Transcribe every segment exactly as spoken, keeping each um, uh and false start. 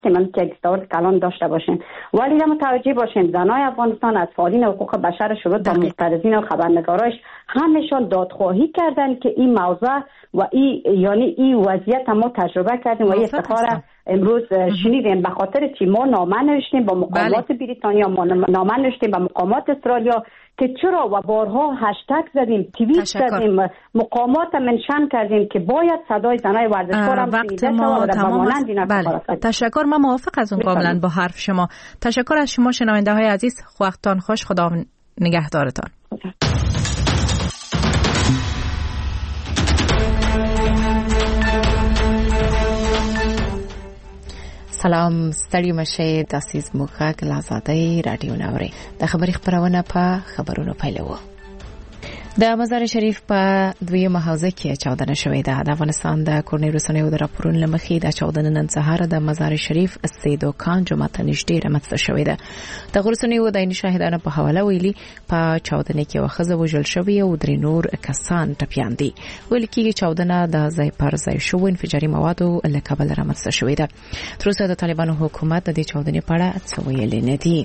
من که دستاورد کلان داشته باشیم، ولی را متوجه باشیم زنای افغانستان از فعالین حقوق بشر شروع تا معترضین و خبرنگاراش همشان دادخواهی کردن که این موضوع و این یعنی این وضعیت ما تجربه کردیم و این افتخار امروز شنیدیم. به خاطر چی ما نامه نوشتیم با مقامات بله. بریتانیا، ما نامه نوشتیم با مقامات استرالیا که چرا و بارها هشتگ زدیم، توییت زدیم، مقامات منشن کردیم که باید صدای زنای ورزشکار هم شنیده شود و در مانند اینا بله. تشکر. من موافق از اون کاملا با حرف شما. تشکر از شما شنونده های عزیز. وقتتان خوش. خدا نگهدارتان. سلام، ستړي مشه. تاسو زموږ غږ له آزادۍ رادیو ناوړي د خبري خبرونه په خبرونو پیلوو. د مزار شریف په دویمه حوزه کې چاودنه شوې ده. د افغانستان د کورنۍ رسنیو د راپورونو لمخې د چاودنې نن سهار د مزار شریف سیدوکان جومات ته نږدې رامنځته شوې ده. د رسنیو د عیني شاهدانو په حواله ویلي په چاودنې کې یوه ښځه وژل شوې او درې نور کسان ټپیان دي. ویل کېږي چاودنه د ځای پر ځای شوو انفجاري موادو له کبله رامنځته شوې ده. تر اوسه د طالبانو حکومت د دې چاودنې په اړه څه ویلي نه دي.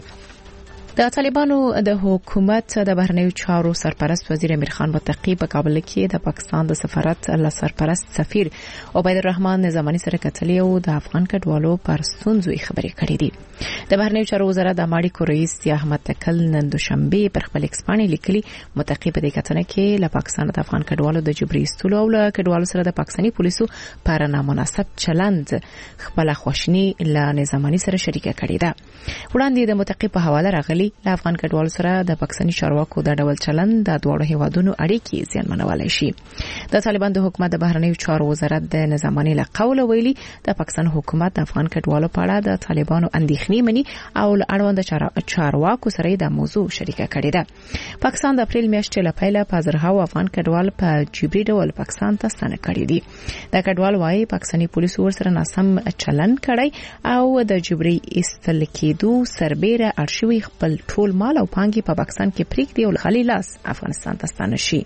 د طالبانو د حکومت د بهرنیو چارو سرپرست وزیر امیر خان متقی په کابل کې د پاکستان د سفارت له سرپرست سفیر عبید الرحمن نظامانی سره کتلې او د افغان کډوالو پر ستونزو خبرې کړې دي. د بهرنیو چارو وزارت د ماړي رئیس احمد تکل نن دوشنبه پر خپل ایکس باندې لیکلي متقی په دې کتنه کې له پاکستان د افغان کډوالو د جبري استولو او له کډوالو سره د پاکستاني پولیسو پر نامناسب چلند خپل خوښنی له نظامانی سره شریکه کړې ده. وړاندې د متقی په حواله راغلي له افغان کډوالو سره د پاکستاني چارواکو د ډول چلند د دوه هیوادونو اړیکې زیانمنولای شي. د طالبان د حکومت د بهرنیو چارو وزارت د نظامانی له قوله ویلي د پاکستان حکومت د افغان کډوالو په اړه د طالبانو اندېښنې مني او له اړوند چارواکو سره د موضوع شریکه کړې ده. پاکستان د اپریل میاشتې له پیله په زرهاو افغان کډوال په جبري ډول پاکستان ته ستنه کړي دي. د کډوال وايي پاکستاني پولیسو ورسره ناسم چلند کړی او د جبري استل کېدو سربېره ارشیوي خپل ټول مال او پانګي په پاکستان کې پریږدي او خالي لاس افغانستان ته ستانه شي.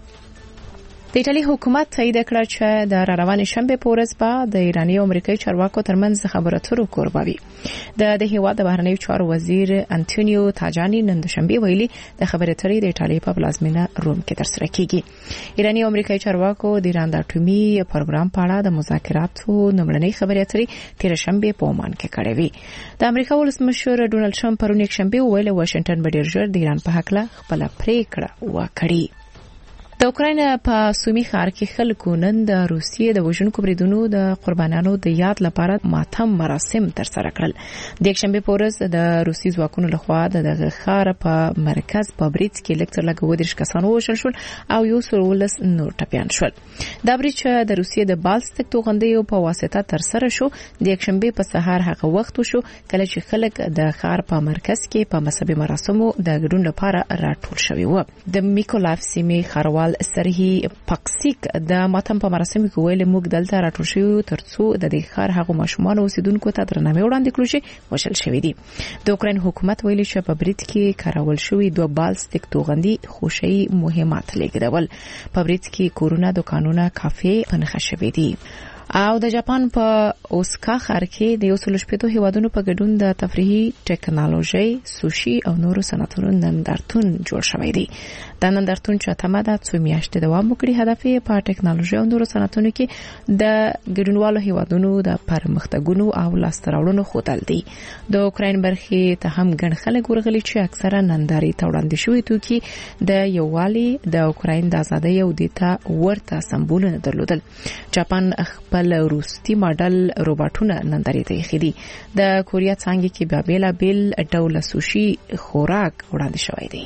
د ایټالي حکومت تایید کړ چې د روانې شنبه په ورځ به د ایراني او امریکایي چارواکو ترمنځ خبرو اترو کوربوي. د د هیواد د بهرنیو چارو وزیر انټونیو تاجانی نن شنبه ویلي د خبرو اترې د ایټالي په پلازمینه روم کې ترسره کیږي. ایراني او امریکایي چارواکو د ایران د اټومي پروګرام په اړه د مذاکراتو نمړنۍ خبرې اترې تیر شنبه په عمان کې کړې وي. د امریکا ولسمشر ډونالد ټرمپ پرون یک شنبه ویل واشنگټن به ډیر ژر د ایران په حق له خپل پریکړه وکړي. د اوکراین په سومي ښار کې خلکو نن د روسیې د وژونکو بریدونو د قربانانو د یاد لپاره ماتم مراسم ترسره کړل. د یکشنبه په ورځ د روسي ځواکونو لخوا د ښار په مرکز په برید کې لکټر لګودرش کسان وژل شول او یو څو ولس نور ټپیان شول. دا برید د روسیې د بالستیک توغندیو په واسطه ترسره شو. د یکشنبه په سهار هغه وخت شو کله چې خلک د ښار په مرکز کې په مذهبي مراسمو د ګډون لپاره راټول شوي وو. د میکولاف سیمې خروال سرهي پاکسیک د ماتم په مراسم کې ویل موږ دلته راټول شو ترڅو د دې ښار هغه ماشومان اوسیدونکو ته درناوی وړاندې کړو چې وشل شوی دي. د اوکراین حکومت ویلي چې په برید کې کارول شوی دوه بالستیک توغندي خوشي مهمات لګیدل. په برید کې کورونه، دکانونه، کافې پنځه شوي دي. او د جاپان په اوساکا ښار کې د یو سل شپږ هیوادونو په ګډون د تفریحي ټیکنالوژي، سوشي او نورو صنعتونو نندارتون جوړ شوی دی. د نندارتون چې تمه ده څو میاشتې دوام وکړي. هدف یې په ټیکنالوژي او نورو صنعتونو کې د ګډونوالو هیوادونو د پرمختګونو او لاسته راوړنو ښودل دي. د اوکراین برخې ته هم ګڼ خلک ورغلي چې اکثره ننداري ته وړاندې شوي توکي د یووالي، د اوکراین د ازادۍ او د تا ورته سمبولونه درلودل. جاپان خپل روسي ماډل روباټونه ننداري ته خېدي. د کوریا څنګه کې بیا بیل بیل ډول سوشي خوراک وړاندې شوی دی.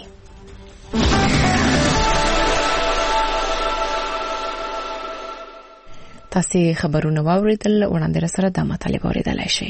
تاسو خبرونه واوریدل، وړاندې سره د مطالبه اوریدلای شئ.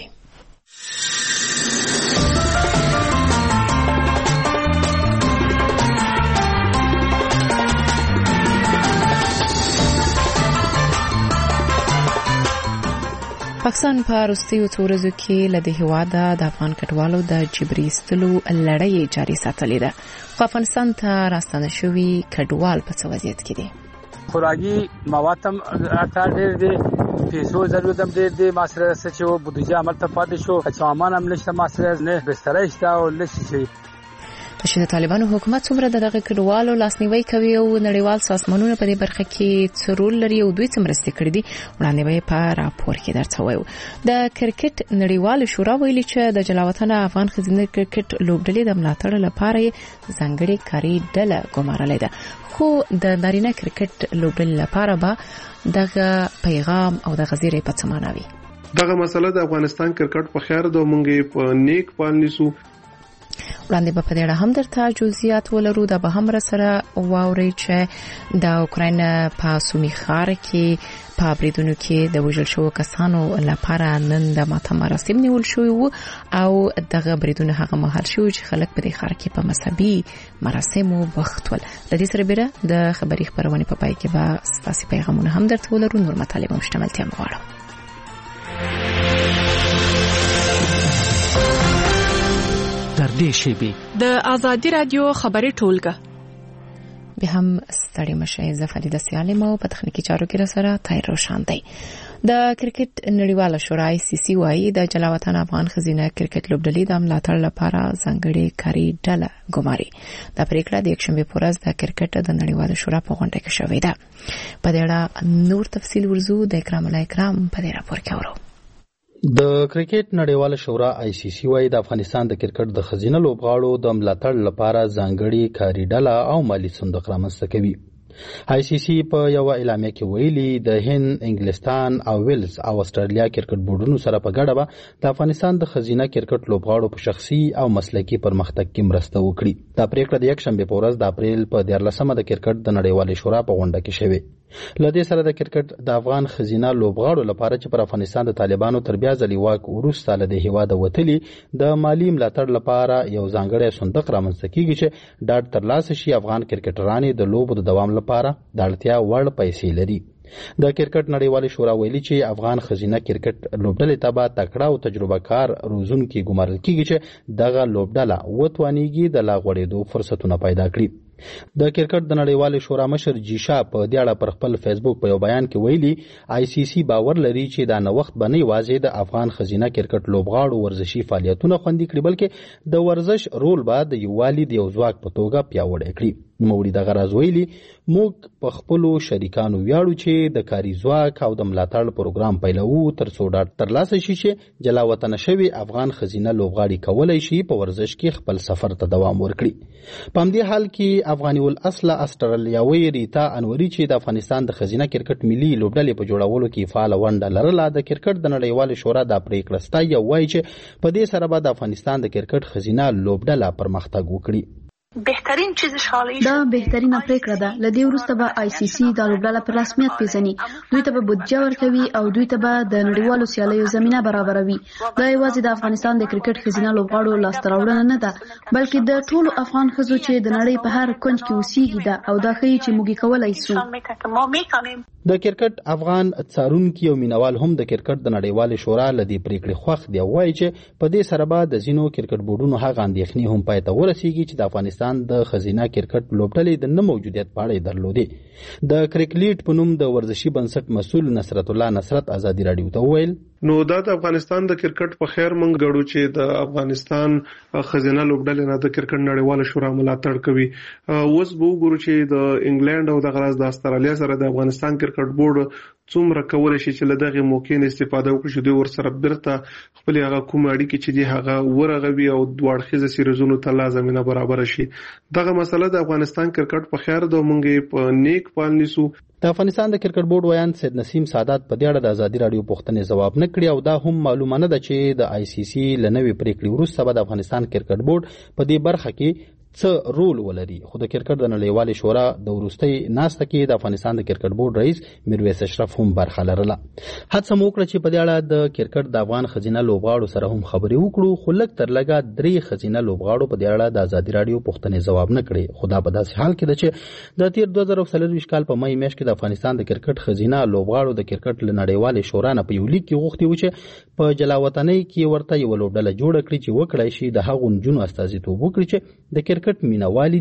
پاکستان په وروستیو څو ورځو کې له د هیواد د افغان کډوالو د جبري استلو لړۍ جاري ساتلې ده. خو افغانستان ته راستنه شوي کډوال په څه وضعیت کې دي؟ خوراکي مواد هم اړتیا ډېر دی، پیسو ضرورت هم ډېر دی. ما سره څه چې بودیجه هملته پاتې شو، سامان هم نشته، ما سره نه بستره شته او نه شي. چې د طالبانو حکومت څومره د دغه کډوالو لاسنیوي کوي او نړیوال سازمانونه په دې برخه کې څه رول لري او دوی څه مرستې کړې دي، وړاندې به په راپور کې درته وایو. د کرکټ نړیوال شورا ویلي چې د جلاوطن افغان ښځینه کرکټ لوبډلې د ملاتړ لپاره ځانګړې کاري ډله ګمارلې ده، خو د نارینه کرکټ لوبډلې لپاره به دغه پیغام او دغه زیری په څه معنا وي؟ دغه مسله د افغانستان کرکټ په خیر د مونږ په نیک پالنیسو وړاندې به په دې اړه هم درته جزئیات ولرو. دا به هم سره واوري چې د اوکراین په سومي ښار کې په بریدونو کې د وژل شوو کسانو لپاره نن د ماتم مراسم نیول شوي وو او دغه بریدونه هغه مهال شوي چې خلک په دې ښار کې په مذهبي مراسمو بوخت ول. د دې سره بیره د خبري خبرونه په پای کې به ستاسو پیغامونه هم درته ولرو. نور مطالب هم شاملتیا مغواړم. در دې شیبې د ازادي رادیو خبري ټولګه به هم ستړي مشه زفری د سیالم او په تخنیکی چارو کې سره تایر روشان دی. د کرکټ نړیواله شورا آی سی سی وايي د جلاوطن افغان ښځینه کرکټ لوبډلې د ملاتړ لپاره ځانګړې کاري ډله ګماري. دا پریکړه د یکشنبه په ورځ د کرکټ د نړیواله شورا په غونډه کې شوې ده. په دې اړه نور تفصیل ورزو د اکرام الله اکرام په دې راپور کې اورو. د کرکټ نړیواله شورا آی سی سی وايي د افغانستان د کرکټ د ښځینه لوبغاړو د ملاتړ لپاره ځانګړي کاري ډله او مالی صندوق رامنځته کوي. آی سی سی په یو اعلامیه کې ویلي د هند، انګلستان او ویلز او استرالیا کرکټ بورډونو سره په ګډه به د افغانستان د ښځینه کرکټ لوبغاړو په شخصي او مسلکي پرمختګ کې مرسته وکړي. دا پریکړه د یکشنبه په ورځ د اپریل په دیارلسمه د کرکټ د نړیوالې شورا په غونډه کې شوې. لدې سره د کرکټ د افغان ښځینه لوبغاړو لپاره چې پر افغانستان د طالبانو تر بیا ځلې واک وروسته له هیواد وتلي د مالی ملاتړ لپاره یو ځانګړی صندوق رامنځته کیږي چې ډاډ ترلاسه شي افغان کرکټرانې د لوبو د دوام لپاره د اړتیا وړ پیسې لري. د کرکټ نړیوالې شورا ویلي چې افغان ښځینه کرکټ لوبډلې ته به تکړه او تجربه کار روزونکي ګمارل کیږي چې دغه لوبډله وتوانیږي د لا غوړېدو فرصتونه پیدا کړي. د کرکټ د نړیوالې شورا مشر جیشا په دې اړه پر خپل فیسبوک په یو بیان کې ویلي آی سی سی باور لري چې دا نوښت به نه یوازې د افغان ښځینه کرکټ لوبغاړو ورزشي فعالیتونه خوندي کړي بلکې د ورزش رول به د یووالي د یو ځواک په توګه پیاوړی کړي. نوموړي دغه راز ویلي موږ په خپلو شریکانو ویاړو چې د کاري ځواک او د ملاتړ پروګرام پیلوو تر څو ډاډ ترلاسه شي چې جلاوطن شوي افغان ښځینه لوبغاړي کولی شي په ورزش کې خپل سفر ته دوام ورکړي. په همدې حال کې افغاني الاصله استرالیاوي ریتا انوري چې د افغانستان د ښځینه کرکټ ملي لوبډلې په جوړولو کې فعاله ونډه لرله د کرکټ د نړیوالې شورا د پریکړه ستایي او وایي چې په دې سره به د افغانستان د کرکټ ښځینه لوبډله پرمختګ وکړي. بهترین چیزش حالی دا بهترینه پریکړه ده. لدې وروسته به آی سی سی د لوبډله په رسمیت پیژني، دوی ته به بودجه ورکوي او دوی ته به د نړیوالو سیالیو زمينه برابروي. دا یوازې د افغانستان د کرکټ ښځینه لوبغاړو لاسته راوړنه نه ده بلکې د ټولو افغان ښځو چې د نړۍ په هر کونج کې اوسېږي ده او دا ښیي چې موږ کولای شو. د کرکټ افغان څارونکي او مینوال هم د کرکټ د نړیوالې شورا لدې پریکړې خوښ دي او وایي چې په دې سره به د ځینو کرکټ بورډونو هغه اندېښنې هم پای ته ورسیږي چې د افغانستان د ښځینه کرکټ لوبډلې د نه موجودیت په اړه درلودې. د کرکټ په نوم د ورزشي بنسټ مسؤل نصرت الله نصرت ازادي رادیو ته ویل نو دا د افغانستان د کرکټ په خیر مونږ غړو چې د افغانستان ښځینه لوبډلې نه د کرکټ نړیواله شورا ملاتړ کوي. اوس به وګورو چې د انګلند او د غراز د استرالیا سره د افغانستان کرکټ بورډ څومره کولای شي چې له دغه موقع نه استفاده وکړي چې دوی ورسره برته خپل هغه کوم اړیکې چې دی هغه ورغوي او دواړخیزه سیریزونو ته لازمینه برابر شي. دغه مسله د افغانستان کرکټ په خیر د مونږ په نیک پالنیسو. د افغانستان د کرکټ بورډ ویان سید نسیم سادات په دې اړه د ازادي رادیو پوښتنې ځواب نه کړی او دا هم معلومه نه ده چې د آی سی سی لنوي پریکړې وروسته به د افغانستان کرکټ بورډ په دې برخه کې څه رول ولري. خو د کرکټ د نړیوالې شورا د وروستۍ ناسته کې د افغانستان د کرکټ بورډ رئیس میرویس اشرف هم برخه لرله. هڅه مو وکړه چې په دې اړه د کرکټ د افغان ښځینه لوبغاړو سره هم خبرې وکړو خو لږ تر لږه درې ښځینه لوبغاړو په دې اړه د ازادي رادیو پوښتنې ځواب نه کړی. خو دا په داسې حال کې ده چې د تیر دوه زره څلرویشت کال په مای میاشت کې د افغانستان د کرکټ ښځینه لوبغاړو د کرکټ له نړیوالې شورا نه په یو لیک کې غوښتي و چې په جلاوطنۍ کې ورته یو لوبډله جوړه کړي چې وکړای شي د هغو نجونو استازیتوب وکړي چې د کرکټ مینوالي دي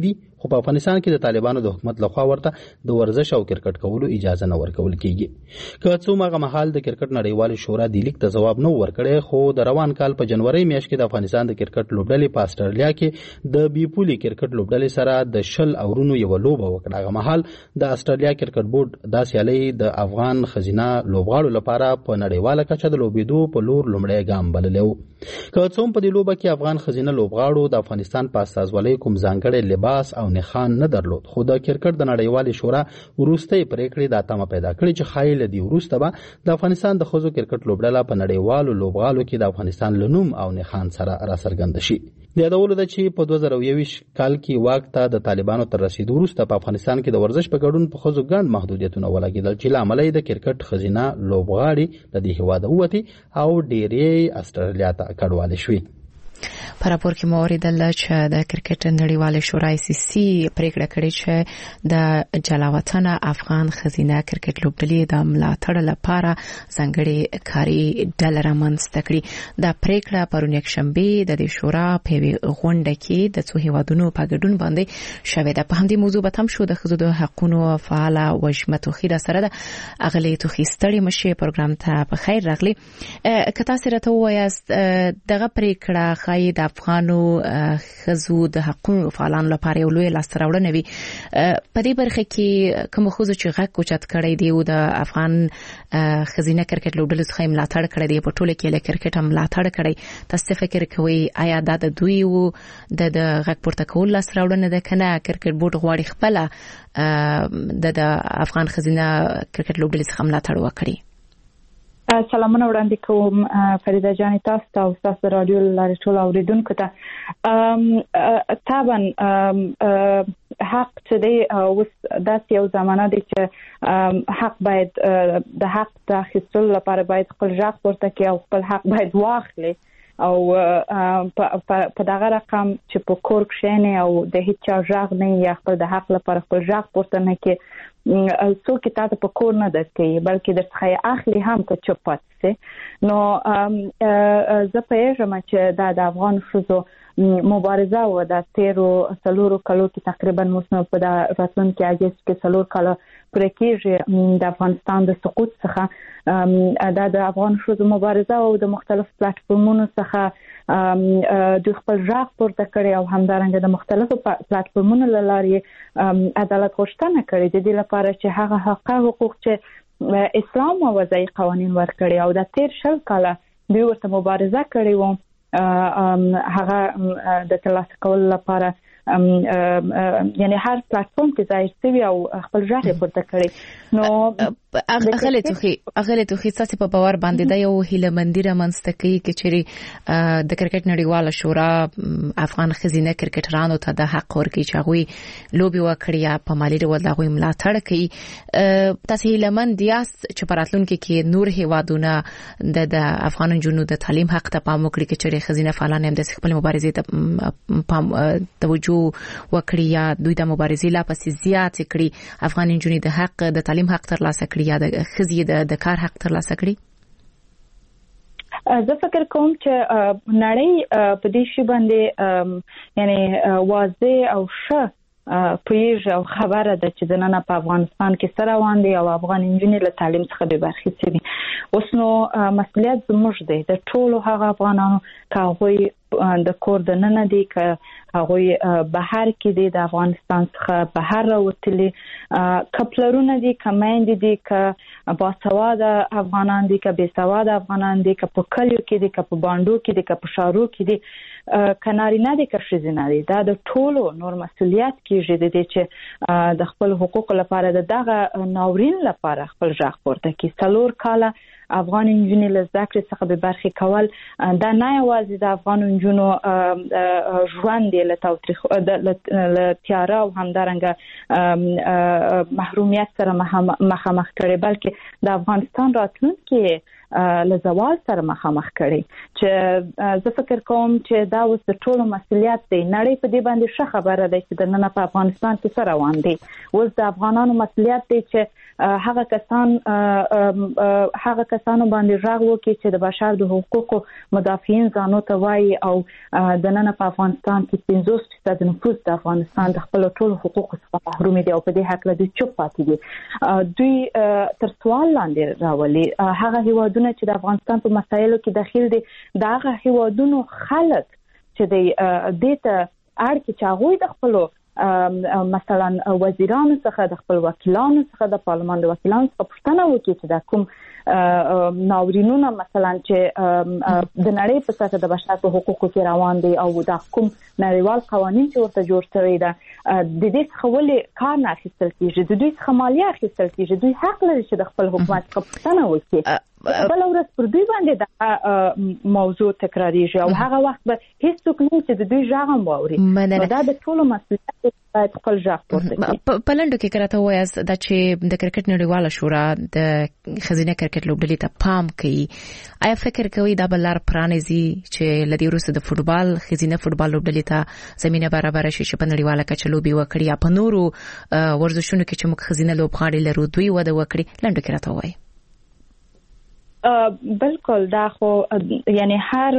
خو په افغانستان کې د طالبانو د حکومت لخوا ورته د ورزش او کرکټ کولو اجازه نه ورکول کیږي. که څو مغه محل د کرکټ نړیوال شورا د لیک ته جواب نه ورکړي، خو د روان کال په جنوري میاشت کې د افغانستان د کرکټ لوبډلې په استرالیا کې د بیپولي کرکټ لوبډلې سره د شل اورونو یو لوبه وکړه. هغه محل د استرالیا کرکټ بورډ د سیالي د افغان خزینه لوبغاړو لپاره په نړیواله کچه د لوبېدو په لور لومړی ګام بللی و. که څوم په دې لوبه کې افغان خزینه لوبغاړو د افغانستان په استازولۍ کوم ځانګړی لباس او نښان نه درلود، خو د کرکټ د نړیوالې شورا وروستۍ پریکړې دا تمه پیدا کړې چې ښایي له دې وروسته به د افغانستان د ښځو کرکټ لوبډله په نړیوالو لوبغالو کې د افغانستان له نوم او نښان سره راڅرګنده شي. د یادولو ده چې په دوه زره یوویشت کال کې واک ته د طالبانو تر رسیدو وروسته په افغانستان کې د ورزش په ګډون په ښځو ګڼ محدودیتونه ولګېدل چې له امله یې د کرکټ ښځینه لوبغاړي د دې هېواده ووتې او ډېرې استرالیا ته کډوالې شوې. په راپور کې مو اوریدل چې د کرکټ نړیواله شورا آی سی سی پریکړه کړې چې د جلاوطن افغان خزینه کرکټ لوبډلې د ملاتړ لپاره ځانګړې کاري ډله رامنځته کړي. دا پریکړه پرون یکشنبه د دې شورا په غونډه کې د څو هیوادونو په ګډون باندې شوې ده. په همدې موضوع به هم شو د ښځو د حقوقو فعال وشمه توخیره سره د اغلې توخي ستړي مشه پروګرام ته په خیر راغلي. که تاسو راته وایاست دغه پریکړه خای د افغانو خزو د حقوقو فعالانو لپاره یو لوی لاستراوړنه وي. په دې برخه کې کوم خزو چې غږ کوچت کړی دی او د افغان خزینه کرکټ لوبډلې څخه ملاتړ کړی دی، په ټوله کې له کرکټ هم ملاتړ کړی، تاسو فکر کوئ آیا دا د دوی وو د غږ پورته کول لاستراوړنه ده کنه کرکټ بورډ غواړي خپل د افغان خزینه کرکټ لوبډلې څخه ملاتړ وکړي؟ سلامونه وړاندې کوم فریده جان، تاسو ته او تاسو رادیو لارې ټول اوریدونکو ته. طبعا حق چې دی اوس داسې یو زمانه دی چې حق باید د حق د اخیستلو لپاره باید خپل غږ پورته کړي او خپل حق باید واخلي او په دغه رقم چې په کور کښېني او د هیڅ چا غږ نه یا خپل د حق لپاره خپل غږ پورته نه کړي، څوک تاسو په کور نه درکوي بلکې درڅخه اخلي هم که چوپ پاتې سي. نو زه پوهیږم چې دا د افغان ښځو مبارزه و د تیرو څلورو کالو کې تقریبا موږ په د راتلونکي اگست کې څلور کاله پوره کېږي د افغانستان د سقوط څخه. دا د افغان ښځو مبارزه او د مختلف پلیټفارمونو څخه د خپل غږ پورته کړي او همدارنګه د مختلفو پلیټفارمونو له لارې عدالت غوښتنه کړې د دې لپاره چې هغه حقوق چې اسلام او وضعي قوانين ورکړي او د تیر شل کاله دوی ورته مبارزه کړې و هغه د ترلاسه کولو لپاره یعنی هر پلیټفارم کې ظاهر شوی او خپل ځای پورته کړی. نو اغله توخي اغله توخي تاسو په باور باندې دا یو هیلمندی را منځته کوي چې چیرې د کرکټ نړیواله شورا افغان خزینه کرکټرانو ته د حق ورکړي چې هغه لوبي وکړي په مالي ډول دا غوي ملاتړ کوي. تاسو هیلمند یاست چې په راتلونکي کې نور هیوادونه د د افغان جنونو د تعلیم حق ته پام وکړي چې چیرې خزینه فعالان هم د خپل مبارزې ته پام توجه وکړي یا دوی د مبارزې لا پسې زیات کړي، افغان جنونو د حق د تعلیم حق ترلاسه کړي یا د خزې د کار حق ترلاسه کړي؟ زه فکر کوم چې نړۍ په دې شی باندې یعنی واضح او ښه پوهیږي او خبره ده چې د نن په افغانستان کې سره روان دي او افغان انجنیر له تعلیم څخه به برخې سي. اوس نو مسؤلیت زموږ دی د ټولو هغه افغانانو کاغوي د کور د نن دي که هغه بهر کې دي د افغانستان څخه بهر راوتلي کپلرونه دي کماین دي که باسواده افغانان دي که بې سواده افغانان دي که په کلیو کې دي که په باندو کې دي که په شارو کې دي کناري نه دي که ښځینه دي. دا د ټولو نور مسؤلیت کېږي د دې چې د خپل حقوق لپاره د دغه ناورین لپاره خپل غږ پورته کړي. څلور کاله افغان انجنیر له زده کړې څخه به برخې کول دا نه یوازې د افغان انجونو ژوند له تاوتریخ له تیاره او همدارنګه محرومیت سره مخامخ کړي بلکې د افغانستان راتلونکي له زوال سره مخامخ کړي چې زه فکر کوم چې دا اوس د ټولو مسؤلیت دی. نړۍ په دې باندې ښه خبره ده چې د نن په افغانستان کې سره روان دي. اوس د افغانانو مسؤلیت دی چې هغه کسان هغه کسانو باندې راغ وکړي چې د بشر د حقوقو مدافعین ځانو ته وایي او د نن په افغانستان کې پنځوس فیصد نفوس د افغانستان د خپل ټولو حقوقو څخه محروم دي او په دې حق له دوی چوپ پاتې دي. دوی تر سوال لاندې راولي هغه هیوادونه چې د افغانستان په مسایلو کې داخل دي دا هغه هیوادونو خلک چې د دې ته اړ کې چې هغه د خپل مثلا وزیرانو څخه د خپل وکیلانو څخه د پارلمان د وکیلانو څخه پوښتنه وکړي چې دا کوم ناورینونه مثلا چې د نړۍ په سطح د بشر په حقوقو کې روان دي او دا کوم نړیوال قوانين چې ورته جوړ شوی دا د دې څخه ولې کار نه اخیستل کیږي د دوی څخه مالیه اخیستل کیږي. دوی حق لري چې د خپل حکومت څخه پوښتنه وکړي. بل ورځ پر دوی باندې دا موضوع تکراریږي او هغه وخت به هیڅوک نه چې د دوی ژغم واوري. نو دا د ټولو مسؤلیت باید خپل ژغ پورته کړي. په لنډو کې کراته وایاست دا چې د کرکټ نړیواله شورا د خزینه کرکټ لوبډلې ته پام کوي. آیا فکر کوي دا بلار پرانیزي چې لدی وروسته د فوتبال خزینه فوتبال لوبډلې ته زمينه برابر شي چې په نړیواله کچه لوبي وکړي یا په نورو ورزشونو کې چې موږ خزینه لوبغاړي لرو دوی وده وکړي؟ لنډو کې راته وایي. بالکل دا خو یعنی هر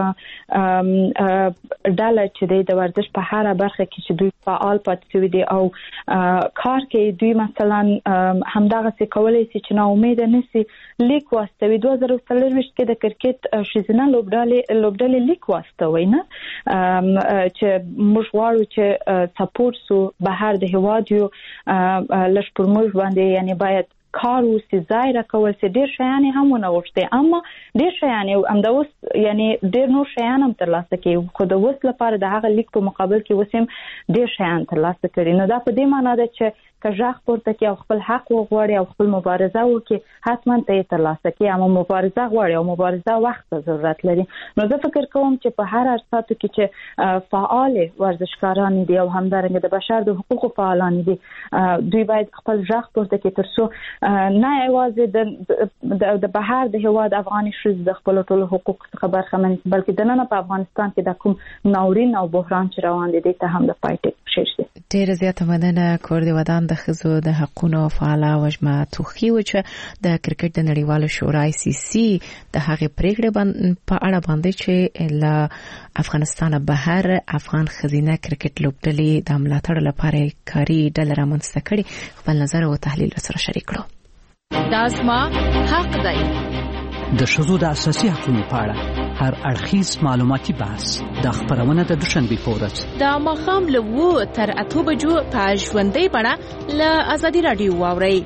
ډله چې د ورزش په هر برخه کې چې دوی فعال پاتې شوي دي او کار کوي دوی مثلا همدغه څه کولای شي چې نا امید نه سي لیک واستوي. دوه زره څلرويشت کې د کرکټ شیزنه لوبډلې لوبډلې لیک واستوي نه چې موږ غواړو چې سپورټ سو بهر د هواد یو لږ پر موږ باندې یعنی باید کار وسی ځای راکول سي ډیر شیان هم ونغښته اما ډیر شیان هم د اوس یعنی ډیر نور شیان هم ترلاسه کوي خو د اوس لپاره د هغه لیک په مقابل کې وسیم ډیر شیان ترلاسه کړي. نو دا په دې معنی ده چې که ژغ پورته کې او خپل حق وغواړي او خپل مبارزه وکړي حتما ته یې ترلاسه کوي اما مبارزه غواړي او مبارزه وخت ته ضرورت لري. نو زه فکر کوم چې په هر ارساتو کې چې فعال ورزشکاران دي او همدارنګه د بشر د حقوقو فعالان دي دوی باید خپل ژغ پورته کړي ترڅو نه یوازې د د بهر د هواد افغاني شوز د خپل ټولو حقوق څخه برخمن بلکې د نن په افغانستان کې د کوم ناورین او بحران چې روان دي ته هم د پایټ شش دي. ډیر زیاته مننه کور دی ودان د خزو د حقونو فعاله وجمه توخی و چې د کرکټ د نړیواله شورا آی سی سی د هغه پریکړه په اړه باندې چې ل افغانستان بهر افغان خزینه کرکټ لوبډلې د ملاتړ لپاره کاری ډلر رامنځته کړي خپل نظر او تحلیل سره شریک کړو. دا زما حق دی. د شذو د اساسي حقوقو په اړه هر اړخیز معلوماتي بحث د خبرونه د دوشنبه په ورځ د مخام له وو تر اته بجو په ژوندۍ بڼه له ازادي رادیو واوري.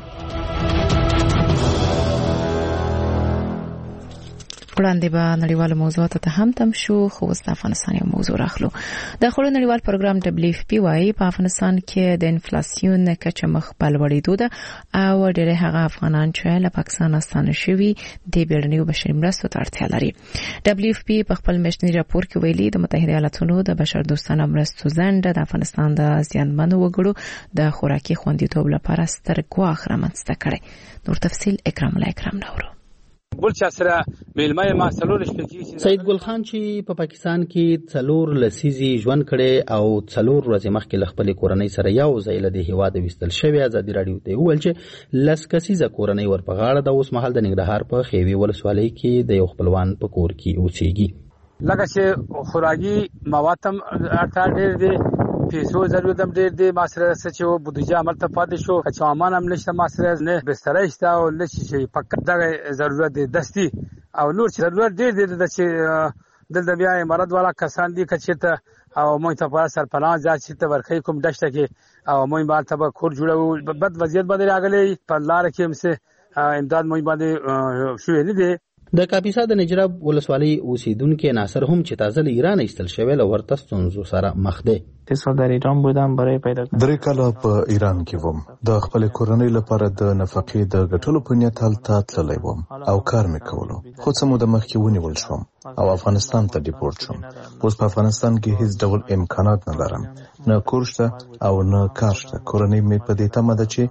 وړاندې به نړیوال موضوعات ته هم تم شو خو اوس د افغانستان یو موضوع راخلو. د خلکو نړیوال پروګرام دبليو اف پی وايي په افغانستان کې د انفلیسیون کچه مخ په لوړېدو ده او ډېر هغه افغانان چې له پاکستان ستانه شوي د بیړنیو بشري مرستو ته اړتیا لري. دبليو اف پی په خپل میاشتني راپور کې ویلي د متحده ایالاتونو د بشر دوستانه مرستو ځنډ د افغانستان د زیانمنو وګړو د خوراکي خوندیتوب لپاره ستر ګواښ رامنځته کړي. نور تفصیل اکرام الله اکرام نورو. ګل چا سره میلمه ما څلور شپږی سید ګل خان چې په پاکستان کې څلور لسیزي ژوند کړي او څلور ورځې مخکې له خپل کورنۍ سره یو ځای له هیواد وستل شوی ازادي رادیو ته ویل چې لس کسیزه کورنۍ ورپغاړه د اوس مهال د ننګرهار په خېوي ولسوالۍ کې د یو خپلوان په کور کې اوسېږي. لکه چې خوراکي مواتم اړتیا ډېر دي پیسو ضرورت هم ډېر دی ما سره څه چې بودیجه عمل ته پاتې شو که سامان هم نشته ما سره نه بستر شته او نشي شي فقط دغه ضرورت دی دستي او نور چې ضرورت ډېر دی د چې دلته بیا مراد والا کسان دي که چېرته او موږ ته په سرپناه ځای چې ورخی کوم دشته کې او موږ باندې ته کور جوړو بد وضعیت باندې راغلی په لار کې هم څه امداد موږ باندې شوی نه دی. د کاپیسا د نجراب ولسوالۍ اوسیدونکو ناصر هم چې تازه له ایران ایستل شوی له ورته ستونزو سره مخ دی. تاسو در ایران بودم برای پیدا کردن درې کاله په ایران کې وم د خپل کورنۍ لپاره د نفقې د ګټلو په نیت هلته تللی وم او کار مې کولو خو څه موده مخکې ونیول شوم او افغانستان ته ډیپورټ شوم. اوس په افغانستان کې هیڅ ډول امکانات نه لرم نه کور شته او نه کار شته. کورنۍ مې په دې تمه ده چې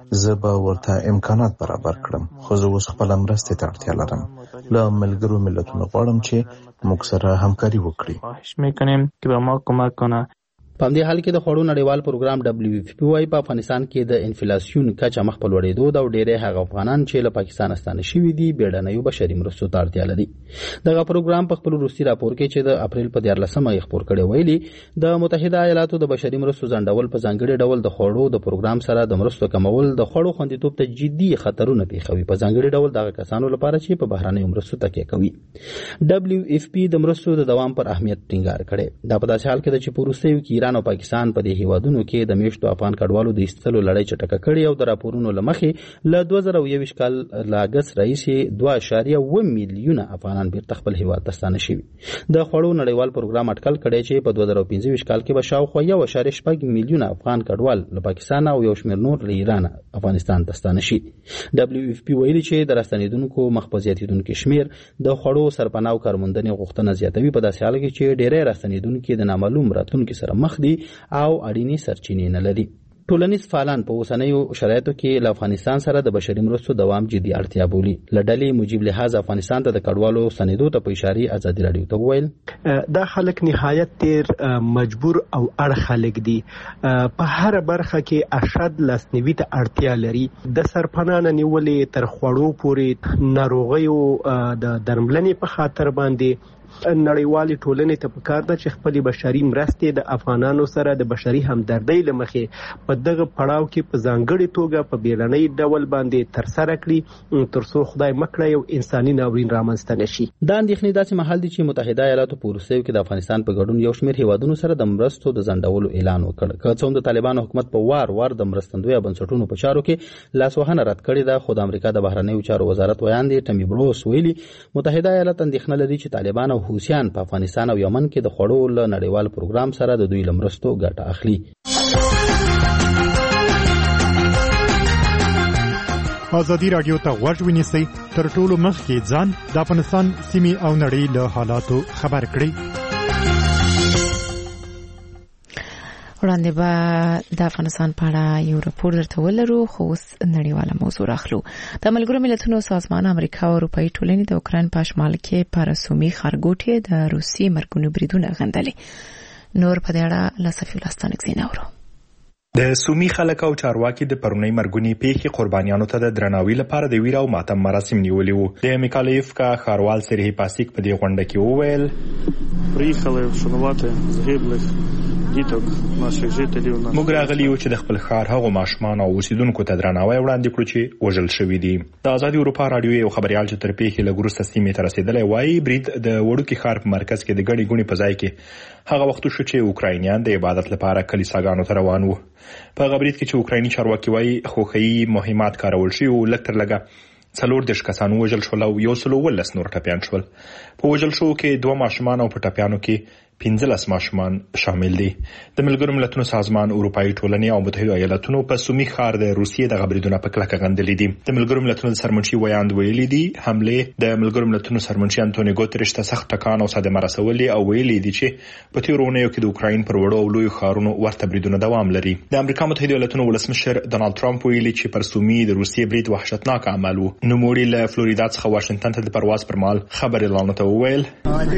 زه به ورته امکانات برابر کړم، خو زه اوس خپل مرستې ته اړتیا لرم. له ملګرو ملتونو غواړم چې موږ سره همکاري وکړي. خواهش میکنیم که به ما کمک کنه. په دې حال کې د خوړو نړیوال پروګرام دبليو اف پی وايي په افغانستان کې د انفلیسیون کچه مخ په لوړېدو دا ډېرې هغه افغانان چې له پاکستان ستانه شوي دي بیړنیو بشري مرستو ته اړتیا لري. دغه پروګرام په خپل روسي راپور کې چې د اپریل په دیارلسمه یې خپور کړی ویلي د متحده ایالاتو د بشري مرستو ځنډول په ځانګړي ډول د خوړو د پروګرام سره د مرستو کمول د خوړو خوندیتوب ته جدي خطرونه پیښوي، په ځانګړي ډول دغه کسانو لپاره چې په بهرنیو مرستو تکیه کوي. دبليو اف پی د مرستو د دوام پر اهمیت ټینګار کړی. دا په داسې حال کې ده چې په وروستیو کې ایران او پاکستان په د هیوادونو کې د میشتو افغان کډوالو د ایستلو لړۍ چټکه کړې او د راپورونو له مخې له دوه زره یو کال له اګست راهیسې دوه اعشاریه اوه میلیونه افغانان بیرته خپل هیواد ته ستانه شوي. د خوړو نړیوال پروګرام اټکل کړی چې په دوه زره پنځه کال کې به شاوخوا یو اعشاریه شپږ میلیونه افغان کډوال له پاکستان او یو شمېر نور له ایران افغانستان ته ستانه شي. دبليو اف پی ویلي چې د راستنېدونکو مخ په زیاتېدونکي شمېر د خوړو سرپناه او کارموندنې غوښتنه زیاتوي، په داسې حال کې چې ډېری راستنېدونکي د نامعلوم راتلونکي سره مخ دي او اړینې سرچینې نه لري. ټولنیز فعالان په اوسنیو شرایطو کې له افغانستان سره د بشري مرستو دوام جدي اړتیا بولي. له ډلې مجیب لحاظ افغانستان ته د کډوالو ستنېدو ته په اشاره ازادي راډیو ته وویل دا خلک نهایت ډېر مجبور او اړ خلک دي، په هر برخه کې ارشد لاسنیوي ته اړتیا لري، د سرپناه نیولې تر خوړو پورې ناروغیو د درملنې په خاطر باندې نړیوالې ټولنې ته پکار ده چې خپل بشري مرستې د افغانانو سره د بشري همدردۍ لمخې په دغه پړاو کې په ځانګړي توګه په بیړنۍ ډول باندې ترسره کړي ترڅو خدای مکړه یو انساني ناورین رامنځته نشي. دا اندېښنې داسې مهال دي چې متحده ایالاتو په وروستیو کې د افغانستان په ګډون یو شمېر هیوادونو سره د مرستو د ځنډولو اعلان وکړ. که څه هم د طالبانو حکومت په وار وار د مرستندویه بنسټونو په چارو کې لاسوهنه رد کړې ده، خو د امریکا د بهرنیو چارو وزارت ویاندې ټمي بروس ویلي متحده ایالات اندېښنه لري چې طالبان او حوثیان په افغانستان او یمن کې د خوړو له نړیوال پروګرام سره د دوی له مرستو ګټه اخلي. ازادي راډیو ته غوږ ونیسئ، تر ټولو مخکې ځان د افغانستان سیمې او نړۍ له حالاتو خبر کړئ. وړاندې به د افغانستان په اړه یو راپور درته ولرو، خو اوس نړیواله موضوع راخلو. د ملګرو ملتونو سازمان امریکا او اروپایي ټولنې د اوکراین په شمال کې په رسومي ښارګوټي د روسي مرګونو بریدونه غندلې. نور په دې اړه له صفي لاستانک زینه اورو. د سومي خلک او چارواکي د پرونی مرګونی پیښې قربانیانو ته د درناوي لپاره د ویر او ماتم مراسم نیولي وو. د میکالایف کا خاروال سرهی پاسیک په دې غونډه کې وویل приїхали вшанувати загиблих ديتوک ناشې ژتلی او موږ راغلی یو چې د خپل ښار هغو ماشومان او اوسیدونکو ته درناوی وړاندې کړو چې وژل شوي دي. د آزادي اروپا راډیو یو خبريال چې تر پیښې لږ وروسته سیمې ته رسېدلی وایي برید د وړوکي ښار په مرکز کې د ګڼې ګوڼې په ځای کې هغه وخت شو چې اوکراینیان د عبادت لپاره کلیساګانو ته روان وو. په هغه برید کې چې اوکرایني چارواکي وایي خوښیي مهمات کارول شوي وو، لږ تر لږه څلور دېرش کسان ووژل شول او یو سل اوولس نور ټپیان شول. په وژل شوو کې دوه ماشومان او په ټپیانو کې پنځلس ماشومان شامل دي. د ملګرو ملتونو سازمان، اروپایي ټولنې او متحده ایالاتونو په سومي ښار د روسیې د بریدونو په کلکه غندلې دي. د ملګرو ملتونو د سرمنشي ویاند ویلي دي حمله د ملګرو ملتونو سرمنشي انټونی ګوتریش ته سخت ټکان او صدمه رسولې او ویلي دي چې په تیرونو کې د اوکراین پر وړو او لوی ښارونو ورته بریدونه دوام لري. د امریکا متحده ایالاتونو ولسمشر ډونالد ټرمپ ویلي چې پر سومي د روسیې برید وحشتناک عمل وو. نوموړي له فلوریدا څخه واشنگټن ته د پرواز پر مهال خبر اعلان ته وویل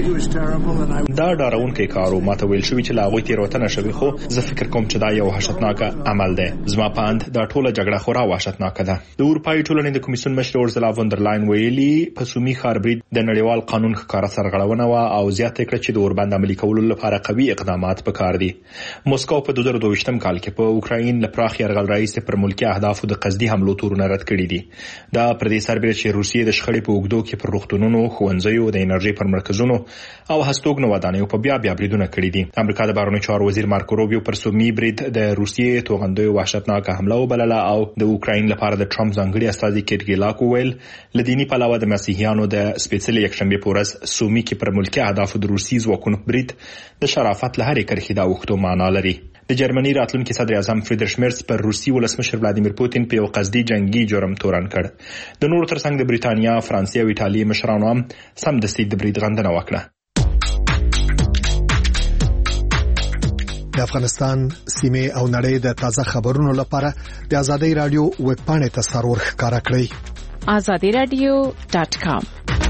دا ډارونکی کار و، ماته ویل شوی چې لا غوي تیروتنه شوی، خو زه فکر کوم چې دا یو وحشتناک عمل دی. زما پاند دا ټوله جګړه خورا وحشتناک ده. د اروپایي ټولنې د کمیسیون مشر اورزلا فون در لاین ویلي په سومي ښار برید د نړیوال قانون ښکاره سرغړونه و او زیاته کړه چې د اوربند عملي کولو لپاره قوي اقدامات پکار دي. موسکو په دوه زره دوه ویشتم کال کې په اوکراین له پراخ یرغل رئیس پر ملکی اهدافو د قصدي حملو تورونه رد کړي دي. دا پر دې سربېره چې روسیې د شخړې په اوږدو کې پر روغتونونو، ښوونځیو، د انرژي پر مرکزونو او هستوګنو ودانیو په بیا بیا بریدونه کړي دي. امریکا د بهرنیو چارو وزیر مارکو روبیو پر سومي برید د روسیې توغندیو وحشتناک حمله وبلله او د اوکراین لپاره د ټرمپ ځانګړي استازي کیرګیلاک وویل لدینی پلاوه د مسیحیانو د سپېڅلې یکشنبه په ورځ سومي کې پر ملکی اهدافو د روسي ځواکونو برید د شرافت له هرې کرښې دا وختو معنا لري. د جرمني راتلونکي صدر اعظم فریدریش میرز پر روسي ولسمشر ولادیمیر پوتین په یو قصدي جنگي جرم تورن کړ. د نورو ترڅنګ د بریتانیا، فرانسې او ایټالیا مشرانو هم سمدستي د برید غندنه وکړه. د افغانستان سیمه او نړۍ د تازه خبرونو لپاره د آزادۍ رادیو ویب پاڼې ته سرور ښکارا کړئ azadi radio dot com.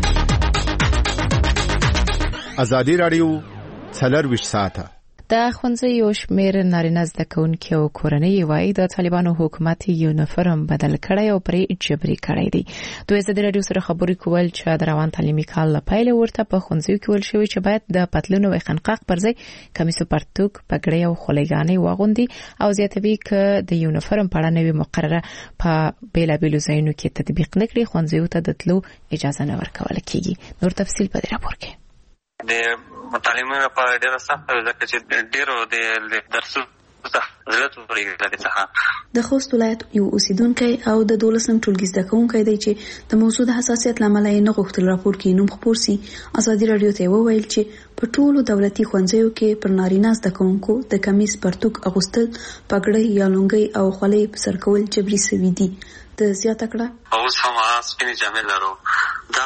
آزادۍ رادیو څلرویشت ساعته د ښوونځیو شمېر نارینه زده کوونکي او کورنۍ وایي د طالبانو حکومت یونیفورم بدل کړی او پرې جبري کړی دی. دوی آزادۍ رادیو سره خبرې کول چې د روان تعلیمي کال له پیله ورته په ښوونځیو کې ویل شوي چې باید د پتلون او خنقاق پر ځای کمیس او پرتوګ پګړۍ او خولګانې واغوندي او زیاتوي چې د یونیفورم په اړه نوې مقرره په بیلابېلو ځایونو کې تطبیق نه کړي ښوونځیو ته د تلو اجازه نه ورکول کیږي. نور تفصیل په دې راپور کې د متعلمینو لپاره ډېره سخته ده ځکه چې ډېرو د درسونو څخه زړه تورېږي څخه د خوست ولایت یو اوسیدونکی او د دولسم ټولګي زده کوونکی دی چې د موضوع د حساسیت له امله یې نه غوښتل راپور کې نوم خپور سي. ازادي راډیو ته وویل چې په ټولو دولتي ښوونځیو کې پر نارینه زده کوونکو د کمیس پرتوګ اغوستل پګړۍ یا لونګۍ او خولۍ په سر کول جبري سوي دي. د زیاته کړه اوس هم سپینې جامې لرو. دا